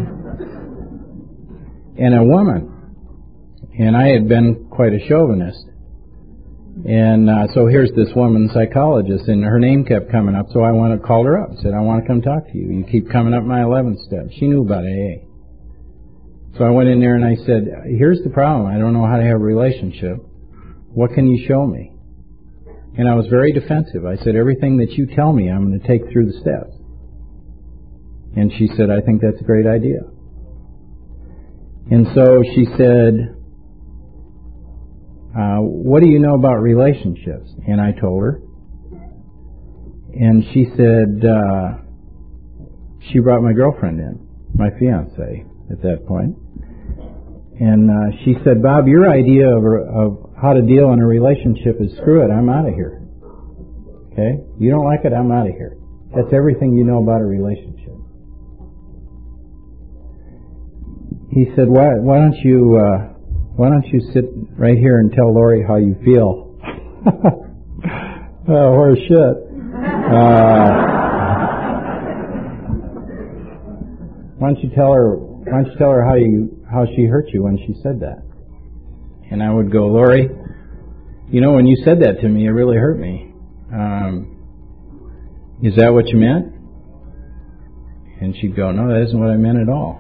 and a woman. And I had been quite a chauvinist. And uh, so here's this woman psychologist, and her name kept coming up, so I went and called her up and said, I want to come talk to you. You keep coming up my eleventh step. She knew about A A. So I went in there and I said, here's the problem. I don't know how to have a relationship. What can you show me? And I was very defensive. I said, everything that you tell me, I'm going to take through the steps. And she said, I think that's a great idea. And so she said, Uh, what do you know about relationships? And I told her. And she said, uh, she brought my girlfriend in, my fiance at that point. And uh, she said, Bob, your idea of, of how to deal in a relationship is screw it, I'm out of here. Okay? You don't like it, I'm out of here. That's everything you know about a relationship. He said, why, why don't you... Uh, Why don't you sit right here and tell Lori how you feel? Oh, horse shit. Uh, why don't you tell her? Why don't you tell her how you how she hurt you when she said that? And I would go, Lori, you know, when you said that to me, it really hurt me. Um, is that what you meant? And she'd go, no, that isn't what I meant at all.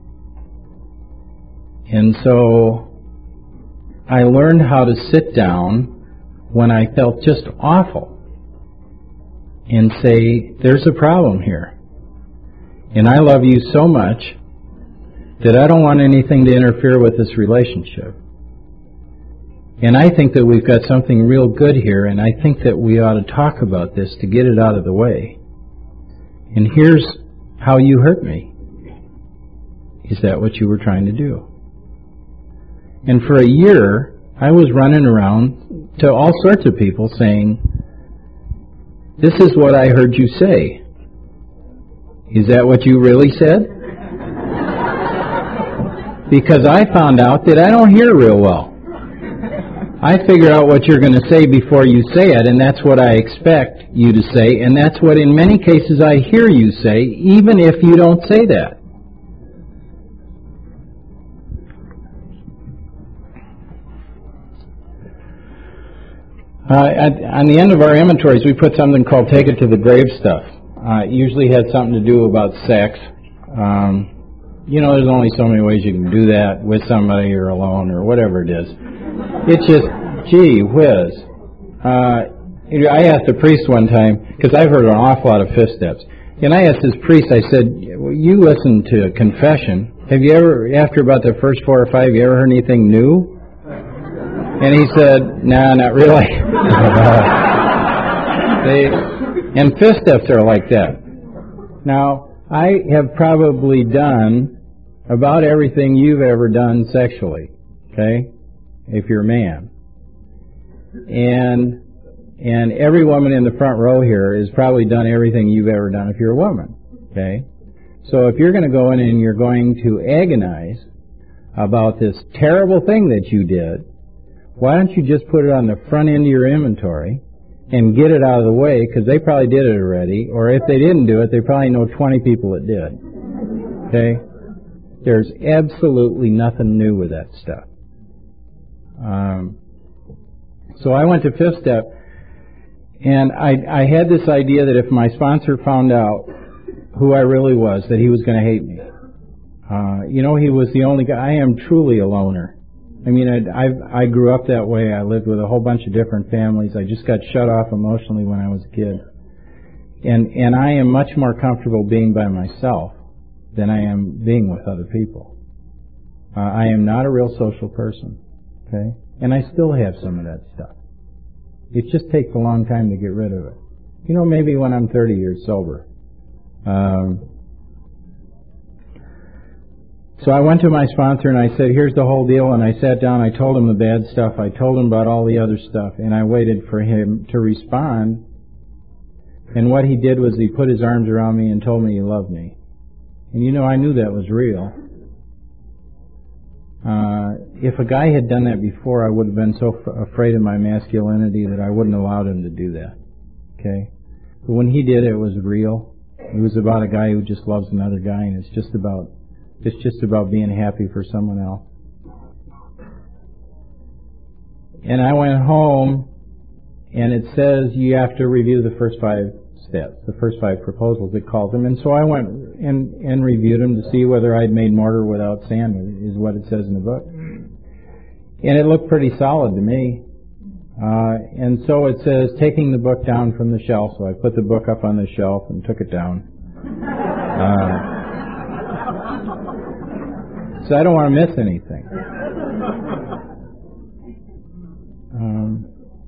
And so I learned how to sit down when I felt just awful and say, there's a problem here. And I love you so much that I don't want anything to interfere with this relationship. And I think that we've got something real good here, and I think that we ought to talk about this to get it out of the way. And here's how you hurt me. Is that what you were trying to do? And for a year, I was running around to all sorts of people saying, this is what I heard you say. Is that what you really said? Because I found out that I don't hear real well. I figure out what you're going to say before you say it, and that's what I expect you to say, and that's what in many cases I hear you say, even if you don't say that. Uh, at, on the end of our inventories, we put something called Take It to the Grave stuff. Uh, it usually has something to do about sex. Um, you know, there's only so many ways you can do that with somebody or alone or whatever it is. It's just, gee whiz. Uh, I asked a priest one time, because I've heard an awful lot of fifth steps, and I asked this priest, I said, well, you listen to confession. Have you ever, after about the first four or five, you ever heard anything new? And he said, nah, not really. they, and fifth steps are like that. Now, I have probably done about everything you've ever done sexually, okay, if you're a man. And and every woman in the front row here has probably done everything you've ever done if you're a woman, okay? So if you're going to go in and you're going to agonize about this terrible thing that you did, why don't you just put it on the front end of your inventory and get it out of the way, because they probably did it already, or if they didn't do it, they probably know twenty people that did. Okay? There's absolutely nothing new with that stuff. Um, so I went to fifth step, and I, I had this idea that if my sponsor found out who I really was, that he was going to hate me. Uh, you know, he was the only guy. I am truly a loner. I mean, I, I I grew up that way. I lived with a whole bunch of different families. I just got shut off emotionally when I was a kid. And and I am much more comfortable being by myself than I am being with other people. Uh, I am not a real social person, okay? And I still have some of that stuff. It just takes a long time to get rid of it. You know, maybe when I'm thirty years sober. Um, So I went to my sponsor and I said, here's the whole deal, and I sat down, I told him the bad stuff, I told him about all the other stuff, and I waited for him to respond, and what he did was he put his arms around me and told me he loved me. And you know, I knew that was real. Uh, if a guy had done that before, I would have been so f- afraid of my masculinity that I wouldn't have allowed him to do that. Okay? But when he did, it was real. It was about a guy who just loves another guy, and it's just about It's just about being happy for someone else. And I went home, and it says you have to review the first five steps, the first five proposals, it calls them. And so I went and, and reviewed them to see whether I'd made mortar without sand, is what it says in the book. And it looked pretty solid to me. Uh, and so it says taking the book down from the shelf. So I put the book up on the shelf and took it down. Uh, So I don't want to miss anything. Um,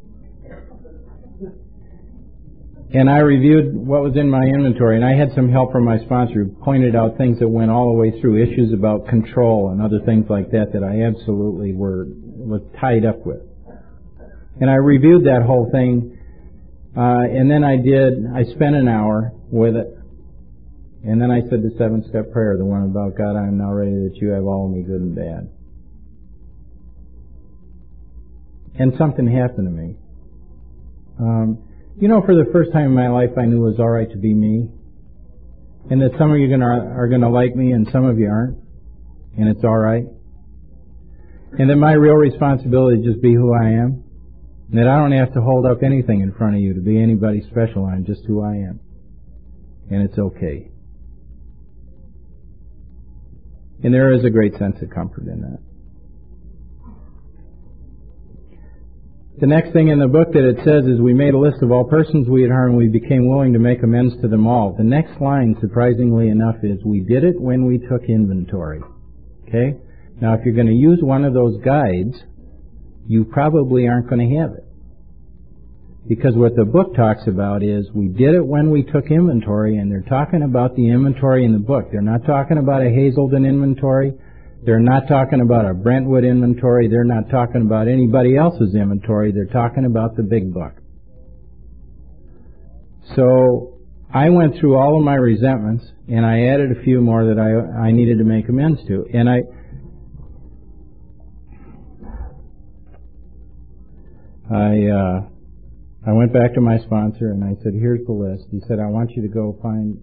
and I reviewed what was in my inventory, and I had some help from my sponsor who pointed out things that went all the way through, issues about control and other things like that that I absolutely were was tied up with. And I reviewed that whole thing, uh, and then I did, I spent an hour with it. And then I said the seven-step prayer, the one about, God, I am now ready that you have all of me, good and bad. And something happened to me. Um, you know, for the first time in my life, I knew it was all right to be me. And that some of you gonna, are going to like me and some of you aren't. And it's all right. And that my real responsibility is just be who I am. And that I don't have to hold up anything in front of you to be anybody special. I'm just who I am. And it's okay. And there is a great sense of comfort in that. The next thing in the book that it says is, we made a list of all persons we had harmed, we became willing to make amends to them all. The next line, surprisingly enough, is, we did it when we took inventory. Okay? Now, if you're going to use one of those guides, you probably aren't going to have it. Because what the book talks about is, we did it when we took inventory, and they're talking about the inventory in the book. They're not talking about a Hazelden inventory. They're not talking about a Brentwood inventory. They're not talking about anybody else's inventory. They're talking about the big book. So I went through all of my resentments, and I added a few more that I, I needed to make amends to. And I... I... Uh, I went back to my sponsor and I said, here's the list. He said, I want you to go find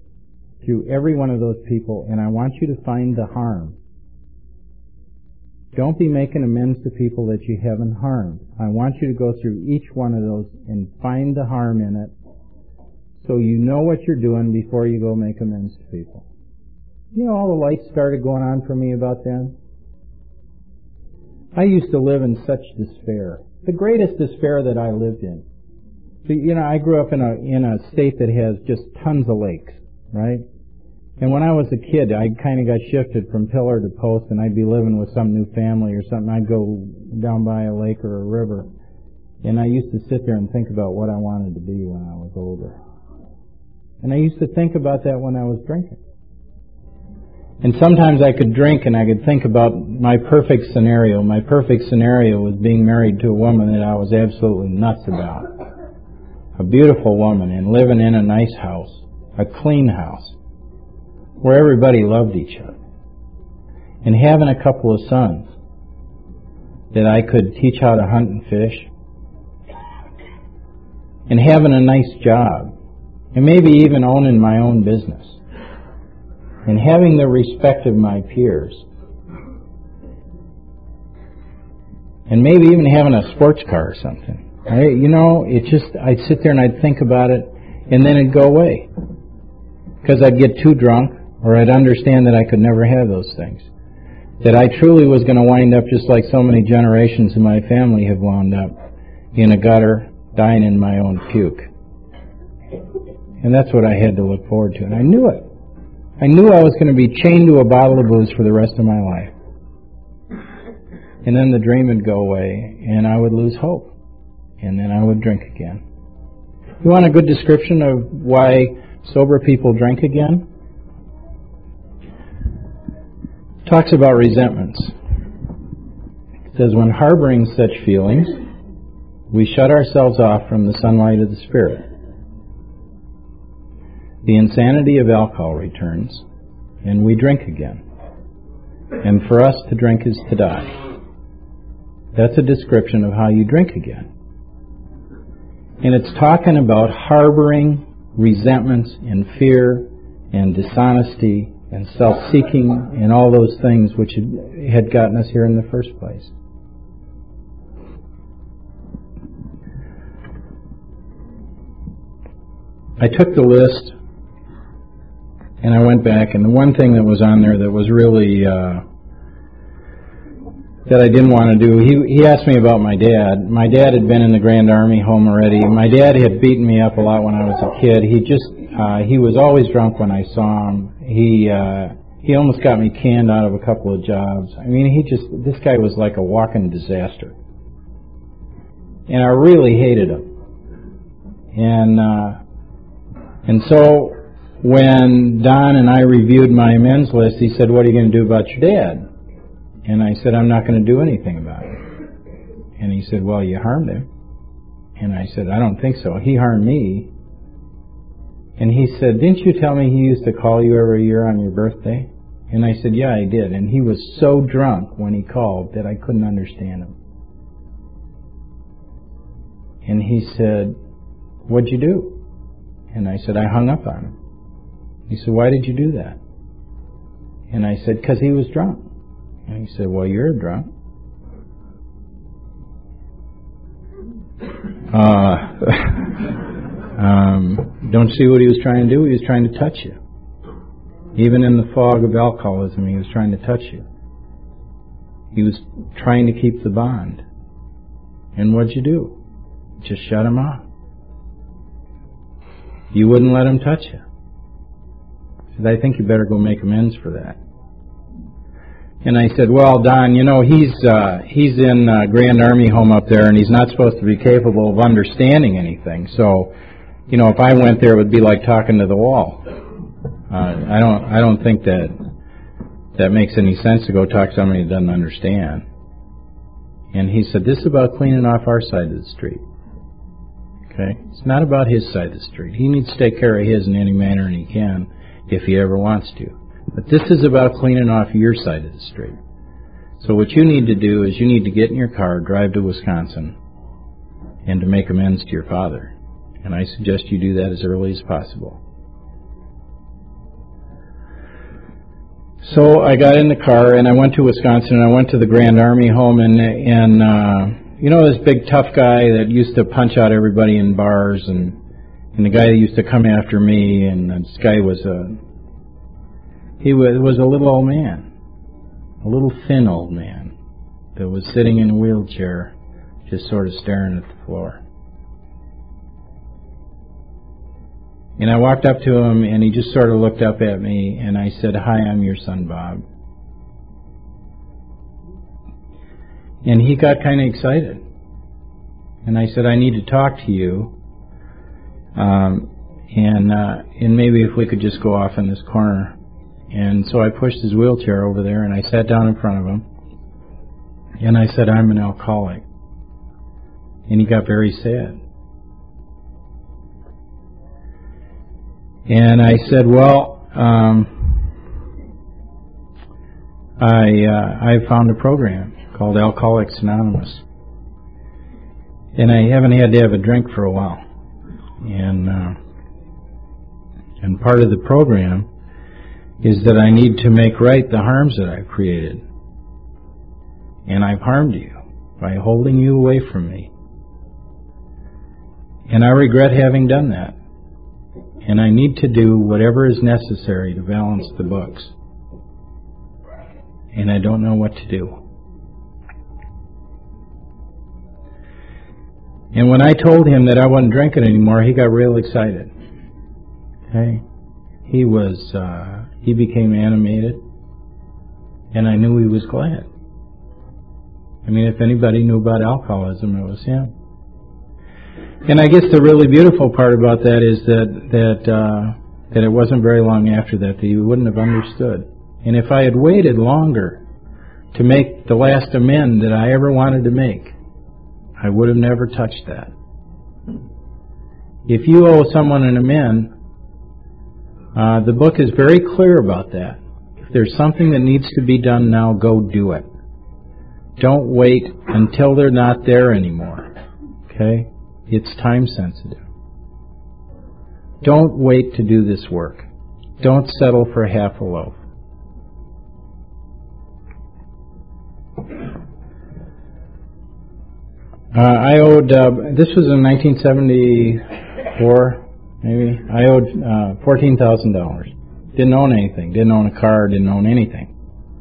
through every one of those people, and I want you to find the harm. Don't be making amends to people that you haven't harmed. I want you to go through each one of those and find the harm in it so you know what you're doing before you go make amends to people. You know, all the lights started going on for me about then. I used to live in such despair. The greatest despair that I lived in. So, you know, I grew up in a in a state that has just tons of lakes, right? And when I was a kid, I kind of got shifted from pillar to post, and I'd be living with some new family or something. I'd go down by a lake or a river, and I used to sit there and think about what I wanted to be when I was older. And I used to think about that when I was drinking. And sometimes I could drink and I could think about my perfect scenario. My perfect scenario was being married to a woman that I was absolutely nuts about. A beautiful woman, and living in a nice house, a clean house, where everybody loved each other. And having a couple of sons that I could teach how to hunt and fish. And having a nice job. And maybe even owning my own business. And having the respect of my peers. And maybe even having a sports car or something. I, you know, it just, I'd sit there and I'd think about it, and then it'd go away. Because I'd get too drunk, or I'd understand that I could never have those things. That I truly was going to wind up just like so many generations in my family have wound up, in a gutter, dying in my own puke. And that's what I had to look forward to, and I knew it. I knew I was going to be chained to a bottle of booze for the rest of my life. And then the dream would go away, and I would lose hope. And then I would drink again. You want a good description of why sober people drink again? It talks about resentments. It says, when harboring such feelings, we shut ourselves off from the sunlight of the Spirit. The insanity of alcohol returns, and we drink again. And for us, to drink is to die. That's a description of how you drink again. And it's talking about harboring resentments and fear and dishonesty and self-seeking and all those things which had gotten us here in the first place. I took the list and I went back, and the one thing that was on there that was really uh, that I didn't want to do, he he asked me about my dad. My dad had been in the Grand Army Home already. My dad had beaten me up a lot when I was a kid. He just uh, he was always drunk when I saw him. He uh, he almost got me canned out of a couple of jobs. I mean, he just this guy was like a walking disaster, and I really hated him. And uh, and so. When Don and I reviewed my amends list, he said, what are you going to do about your dad? And I said, I'm not going to do anything about it. And he said, well, you harmed him. And I said, I don't think so. He harmed me. And he said, didn't you tell me he used to call you every year on your birthday? And I said, yeah, I did. And he was so drunk when he called that I couldn't understand him. And he said, what'd you do? And I said, I hung up on him. He said, why did you do that? And I said, because he was drunk. And he said, well, you're drunk. Uh, um, don't you see what he was trying to do? He was trying to touch you. Even in the fog of alcoholism, he was trying to touch you. He was trying to keep the bond. And what'd you do? Just shut him off. You wouldn't let him touch you. Said, I think you better go make amends for that. And I said, well, Don, you know, he's uh, he's in uh, Grand Army Home up there, and he's not supposed to be capable of understanding anything. So, you know, if I went there, it would be like talking to the wall. Uh, I don't I don't think that that makes any sense to go talk to somebody who doesn't understand. And he said, this is about cleaning off our side of the street. Okay? It's not about his side of the street. He needs to take care of his in any manner he can, if he ever wants to. But this is about cleaning off your side of the street. So what you need to do is you need to get in your car, drive to Wisconsin, and to make amends to your father. And I suggest you do that as early as possible. So I got in the car and I went to Wisconsin and I went to the Grand Army Home and, and uh, you know this big tough guy that used to punch out everybody in bars and, and the guy that used to come after me, and this guy was a, he was, was a little old man, a little thin old man that was sitting in a wheelchair just sort of staring at the floor. And I walked up to him, and he just sort of looked up at me, and I said, "Hi, I'm your son, Bob." And he got kind of excited. And I said, "I need to talk to you, um, and uh, and maybe if we could just go off in this corner." And so I pushed his wheelchair over there, and I sat down in front of him, and I said, "I'm an alcoholic." And he got very sad. And I said, well, um, I uh, I found a program called Alcoholics Anonymous, and I haven't had to have a drink for a while. And uh, and part of the program is that I need to make right the harms that I've created, and I've harmed you by holding you away from me, and I regret having done that. And I need to do whatever is necessary to balance the books. And I don't know what to do. And when I told him that I wasn't drinking anymore, he got real excited. Okay? He was, uh, he became animated. And I knew he was glad. I mean, if anybody knew about alcoholism, it was him. And I guess the really beautiful part about that is that that uh, that it wasn't very long after that that you wouldn't have understood. And if I had waited longer to make the last amend that I ever wanted to make, I would have never touched that. If you owe someone an amend, uh, the book is very clear about that. If there's something that needs to be done now, go do it. Don't wait until they're not there anymore. Okay? It's time sensitive. Don't wait to do this work. Don't settle for half a loaf. Uh, I owed, uh, this was in nineteen seventy-four, maybe. I owed uh, fourteen thousand dollars. Didn't own anything. Didn't own a car. Didn't own anything.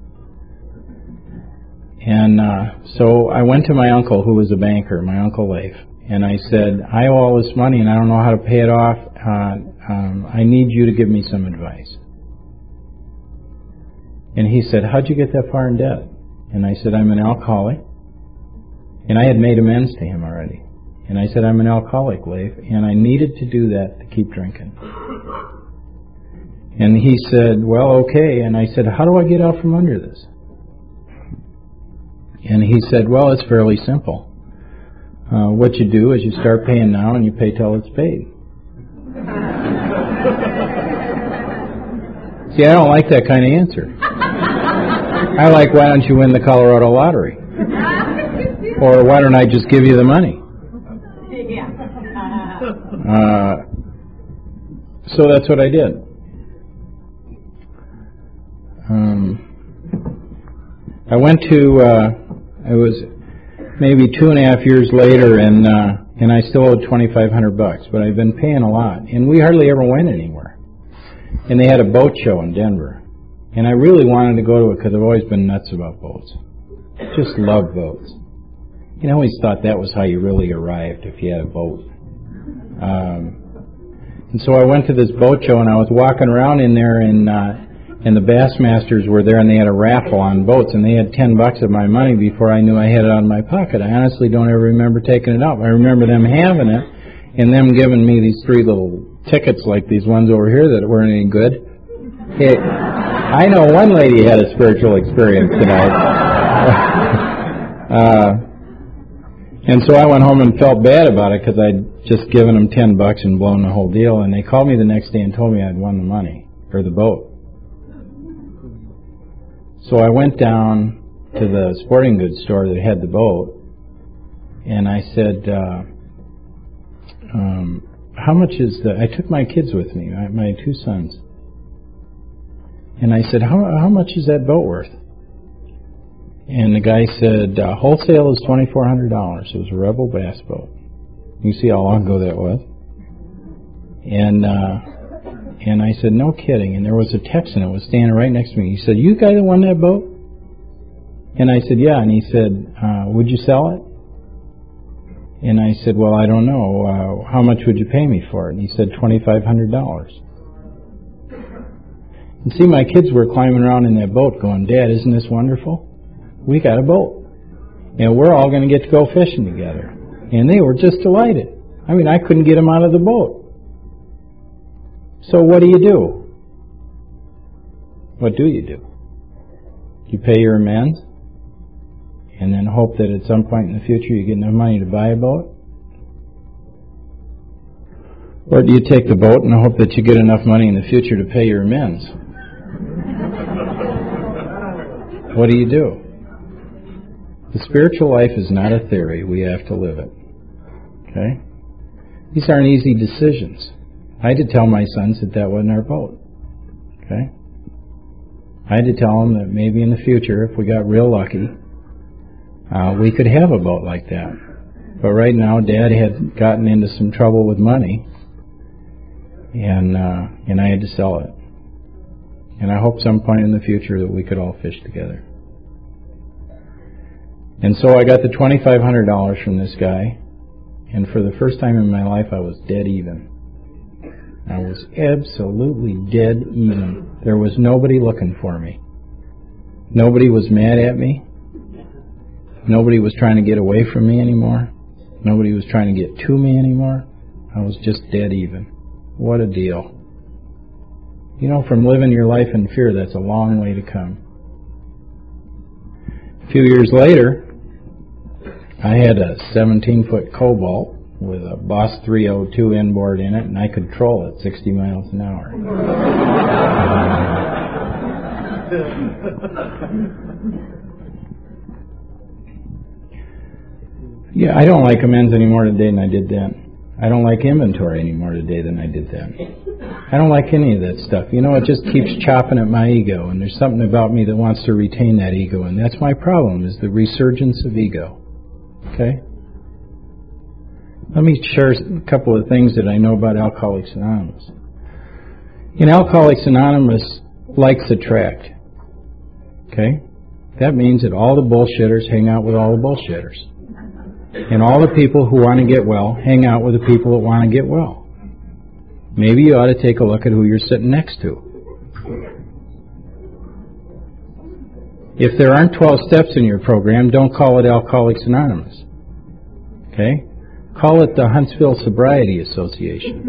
And uh, so I went to my uncle, who was a banker, my Uncle Leif. And I said, I owe all this money and I don't know how to pay it off. Uh, um, I need you to give me some advice. And he said, how'd you get that far in debt? And I said, I'm an alcoholic. And I had made amends to him already. And I said, I'm an alcoholic, Leif, and I needed to do that to keep drinking. And he said, well, okay. And I said, how do I get out from under this? And he said, well, it's fairly simple. Uh, what you do is you start paying now and you pay till it's paid. See, I don't like that kind of answer. I like, why don't you win the Colorado lottery? Or why don't I just give you the money? Uh, so that's what I did. Um, I went to, uh, I was maybe two and a half years later, and uh, and I still owed twenty-five hundred bucks, but I've been paying a lot, and we hardly ever went anywhere. And they had a boat show in Denver, and I really wanted to go to it because I've always been nuts about boats. Just love boats. You know, I always thought that was how you really arrived, if you had a boat. Um, and so I went to this boat show, and I was walking around in there, and uh, and the Bassmasters were there, and they had a raffle on boats, and they had ten bucks of my money before I knew I had it out of my pocket. I honestly don't ever remember taking it out. I remember them having it, and them giving me these three little tickets like these ones over here that weren't any good. Hey, I know one lady had a spiritual experience tonight. uh, and so I went home and felt bad about it because I'd just given them ten bucks and blown the whole deal, and they called me the next day and told me I'd won the money, or the boat. So I went down to the sporting goods store that had the boat, and I said, uh, um, how much is the, I took my kids with me, my, my two sons. And I said, how, how much is that boat worth? And the guy said, uh, wholesale is twenty-four hundred dollars. It was a Rebel bass boat. You see how long ago that was. And uh, and I said, no kidding. And there was a Texan that was standing right next to me. He said, you guy that won that boat? And I said, yeah. And he said, uh, would you sell it? And I said, well, I don't know. Uh, how much would you pay me for it? And he said, twenty-five hundred dollars. And see, my kids were climbing around in that boat going, Dad, isn't this wonderful? We got a boat. And we're all going to get to go fishing together. And they were just delighted. I mean, I couldn't get them out of the boat. So what do you do? What do you do? You pay your amends? And then hope that at some point in the future you get enough money to buy a boat? Or do you take the boat and hope that you get enough money in the future to pay your amends? What do you do? The spiritual life is not a theory. We have to live it. Okay? These aren't easy decisions. I had to tell my sons that that wasn't our boat. Okay? I had to tell them that maybe in the future, if we got real lucky, uh, we could have a boat like that. But right now, Dad had gotten into some trouble with money, and uh, and I had to sell it. And I hope some point in the future that we could all fish together. And so I got the twenty-five hundred dollars from this guy, and for the first time in my life, I was dead even. I was absolutely dead even. There was nobody looking for me. Nobody was mad at me. Nobody was trying to get away from me anymore. Nobody was trying to get to me anymore. I was just dead even. What a deal. You know, from living your life in fear, that's a long way to come. A few years later, I had a seventeen-foot Cobalt with a Boss three oh two inboard in it, and I could troll it sixty miles an hour. Yeah, I don't like amends any more today than I did then. I don't like inventory any more today than I did then. I don't like any of that stuff. You know, it just keeps chopping at my ego, and there's something about me that wants to retain that ego, and that's my problem, is the resurgence of ego. Okay? Let me share a couple of things that I know about Alcoholics Anonymous. In Alcoholics Anonymous, likes attract. Okay? That means that all the bullshitters hang out with all the bullshitters. And all the people who want to get well hang out with the people that want to get well. Maybe you ought to take a look at who you're sitting next to. If there aren't twelve steps in your program, don't call it Alcoholics Anonymous. Okay? Call it the Huntsville Sobriety Association.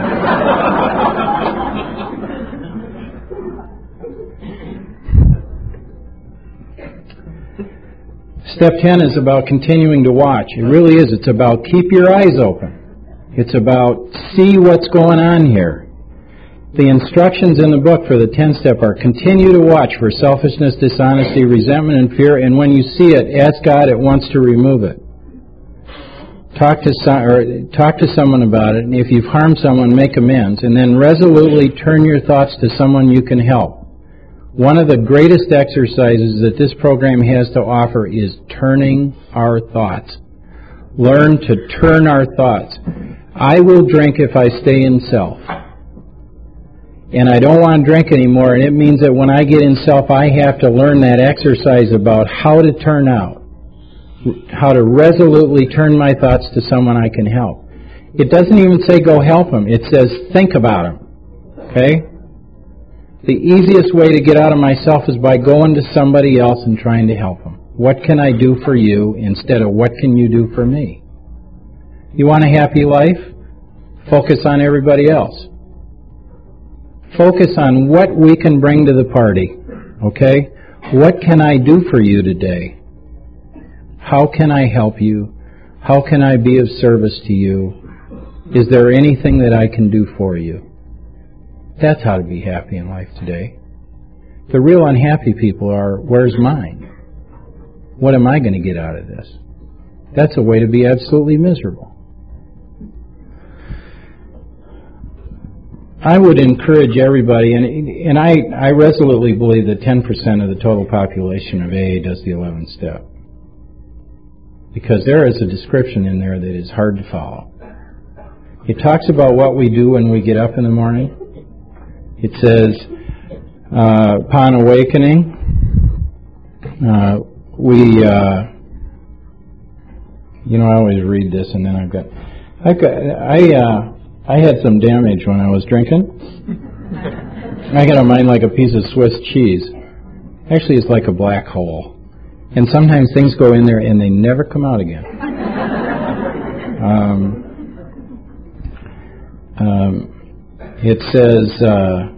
Step ten is about continuing to watch. It really is. It's about keep your eyes open. It's about see what's going on here. The instructions in the book for the ten-step are continue to watch for selfishness, dishonesty, resentment, and fear, and when you see it, ask God at once to remove it. Talk to some, or talk to someone about it, and if you've harmed someone, make amends, and then resolutely turn your thoughts to someone you can help. One of the greatest exercises that this program has to offer is turning our thoughts. Learn to turn our thoughts. I will drink if I stay in self. And I don't want to drink anymore, and it means that when I get in self, I have to learn that exercise about how to turn out. How to resolutely turn my thoughts to someone I can help. It doesn't even say go help him. It says think about him. Okay? The easiest way to get out of myself is by going to somebody else and trying to help them. What can I do for you instead of what can you do for me? You want a happy life? Focus on everybody else. Focus on what we can bring to the party. Okay? What can I do for you today? How can I help you? How can I be of service to you? Is there anything that I can do for you? That's how to be happy in life today. The real unhappy people are, where's mine? What am I going to get out of this? That's a way to be absolutely miserable. I would encourage everybody, and, and I, I resolutely believe that ten percent of the total population of A A does the eleventh step. Because there is a description in there that is hard to follow. It talks about what we do when we get up in the morning. It says, uh, upon awakening, uh, we, uh, you know, I always read this and then I've got, I've got, I, uh, I had some damage when I was drinking. I got a mind like a piece of Swiss cheese. Actually, it's like a black hole. And sometimes things go in there and they never come out again. um, um, it says, uh,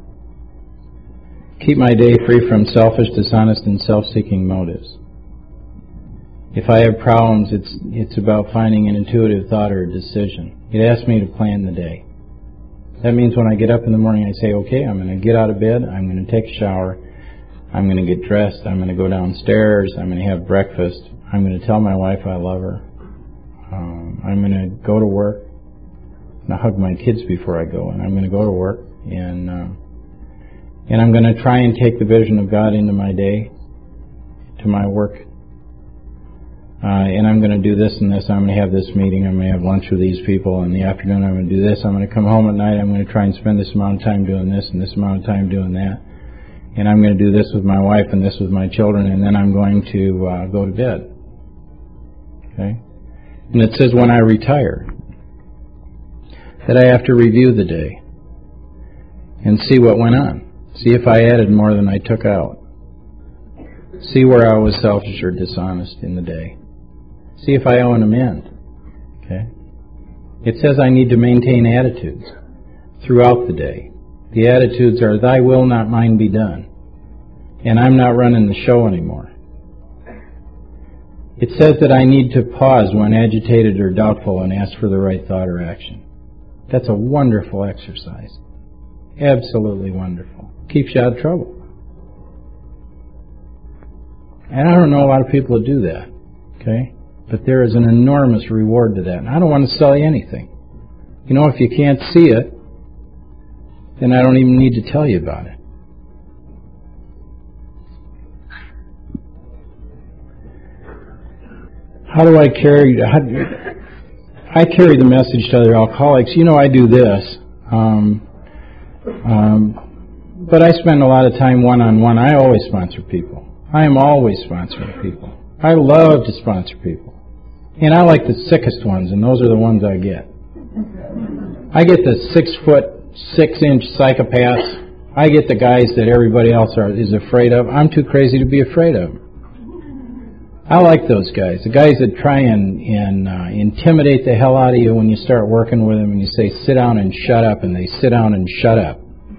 keep my day free from selfish, dishonest, and self-seeking motives. If I have problems, it's it's about finding an intuitive thought or a decision. It asks me to plan the day. That means when I get up in the morning, I say, okay, I'm going to get out of bed, I'm going to take a shower, I'm going to get dressed, I'm going to go downstairs, I'm going to have breakfast, I'm going to tell my wife I love her, um, I'm going to go to work, and I hug my kids before I go, and I'm going to go to work, and uh, and I'm going to try and take the vision of God into my day, to my work. Uh, and I'm going to do this and this. I'm going to have this meeting. I'm going to have lunch with these people. In the afternoon, I'm going to do this. I'm going to come home at night. I'm going to try and spend this amount of time doing this and this amount of time doing that. And I'm going to do this with my wife and this with my children. And then I'm going to uh, go to bed. Okay? And it says when I retire that I have to review the day and see what went on. See if I added more than I took out. See where I was selfish or dishonest in the day. See if I owe an amend. Okay? It says I need to maintain attitudes throughout the day. The attitudes are, thy will, not mine, be done. And I'm not running the show anymore. It says that I need to pause when agitated or doubtful and ask for the right thought or action. That's a wonderful exercise. Absolutely wonderful. Keeps you out of trouble. And I don't know a lot of people that do that. Okay? But there is an enormous reward to that. And I don't want to sell you anything. You know, if you can't see it, then I don't even need to tell you about it. How do I carry... How do, I carry the message to other alcoholics. You know, I do this. Um, um, but I spend a lot of time one-on-one. I always sponsor people. I am always sponsoring people. I love to sponsor people. And I like the sickest ones, and those are the ones I get. I get the six-foot, six-inch psychopaths. I get the guys that everybody else are, is afraid of. I'm too crazy to be afraid of. I like those guys. The guys that try and, and uh, intimidate the hell out of you when you start working with them and you say, sit down and shut up, and they sit down and shut up.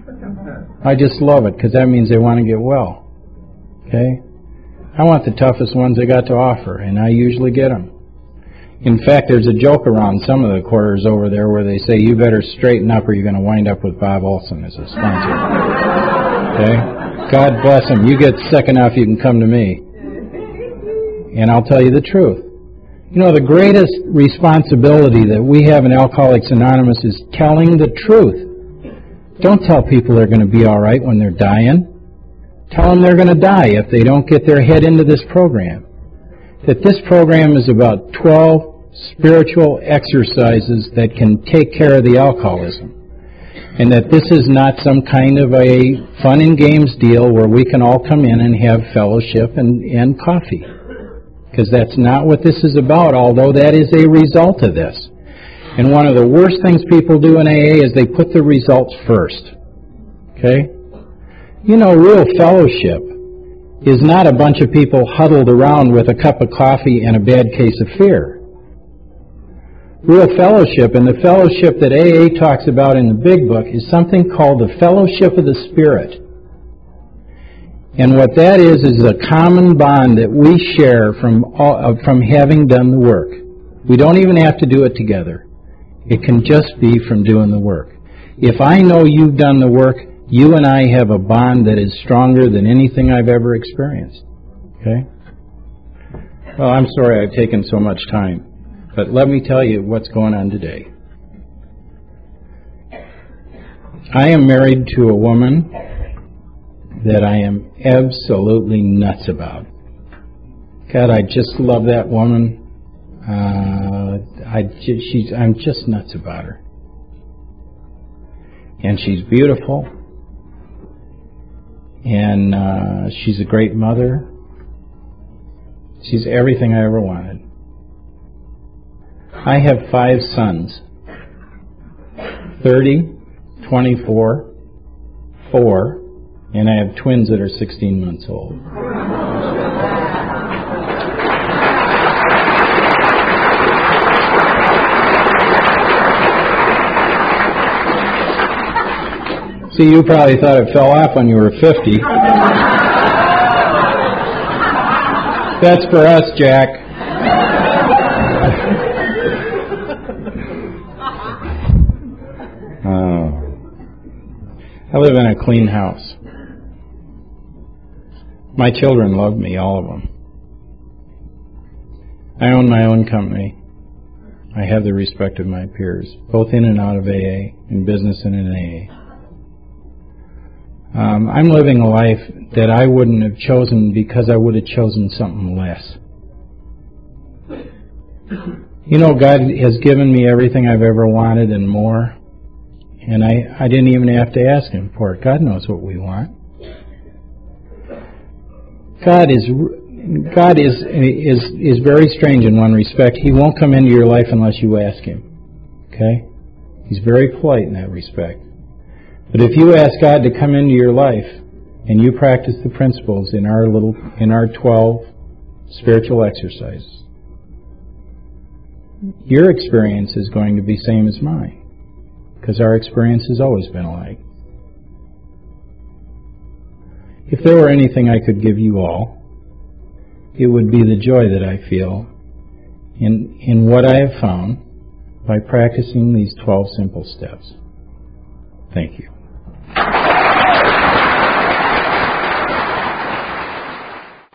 I just love it, because that means they want to get well. Okay? I want the toughest ones they got to offer, and I usually get them. In fact, there's a joke around some of the quarters over there where they say, you better straighten up or you're going to wind up with Bob Olson as a sponsor. Okay? God bless him. You get sick enough, you can come to me. And I'll tell you the truth. You know, the greatest responsibility that we have in Alcoholics Anonymous is telling the truth. Don't tell people they're going to be all right when they're dying. Tell them they're going to die if they don't get their head into this program. That this program is about twelve spiritual exercises that can take care of the alcoholism. And that this is not some kind of a fun and games deal where we can all come in and have fellowship and, and coffee. Because that's not what this is about, although that is a result of this. And one of the worst things people do in A A is they put the results first. Okay? You know, real fellowship is not a bunch of people huddled around with a cup of coffee and a bad case of fear. Real fellowship, and the fellowship that A A talks about in the Big Book, is something called the Fellowship of the Spirit. And what that is, is a common bond that we share from, all, uh, from having done the work. We don't even have to do it together. It can just be from doing the work. If I know you've done the work, you and I have a bond that is stronger than anything I've ever experienced. Okay? Well, I'm sorry I've taken so much time, but let me tell you what's going on today. I am married to a woman that I am absolutely nuts about. God, I just love that woman. Uh, I ju- she's I'm just nuts about her. And she's beautiful. And uh, she's a great mother. She's everything I ever wanted. I have five sons. thirty, twenty-four, four, and I have twins that are sixteen months old. See, you probably thought it fell off when you were fifty. That's for us, Jack. Oh. I live in a clean house. My children love me, all of them. I own my own company. I have the respect of my peers, both in and out of A A, in business and in A A. Um, I'm living a life that I wouldn't have chosen because I would have chosen something less. You know, God has given me everything I've ever wanted and more, and I, I didn't even have to ask Him for it. God knows what we want. God is God is is is very strange in one respect. He won't come into your life unless you ask Him. Okay? He's very polite in that respect. But if you ask God to come into your life and you practice the principles in our little in our twelve spiritual exercises, your experience is going to be same as mine, because our experience has always been alike. If there were anything I could give you all, it would be the joy that I feel in in what I have found by practicing these twelve simple steps. Thank you.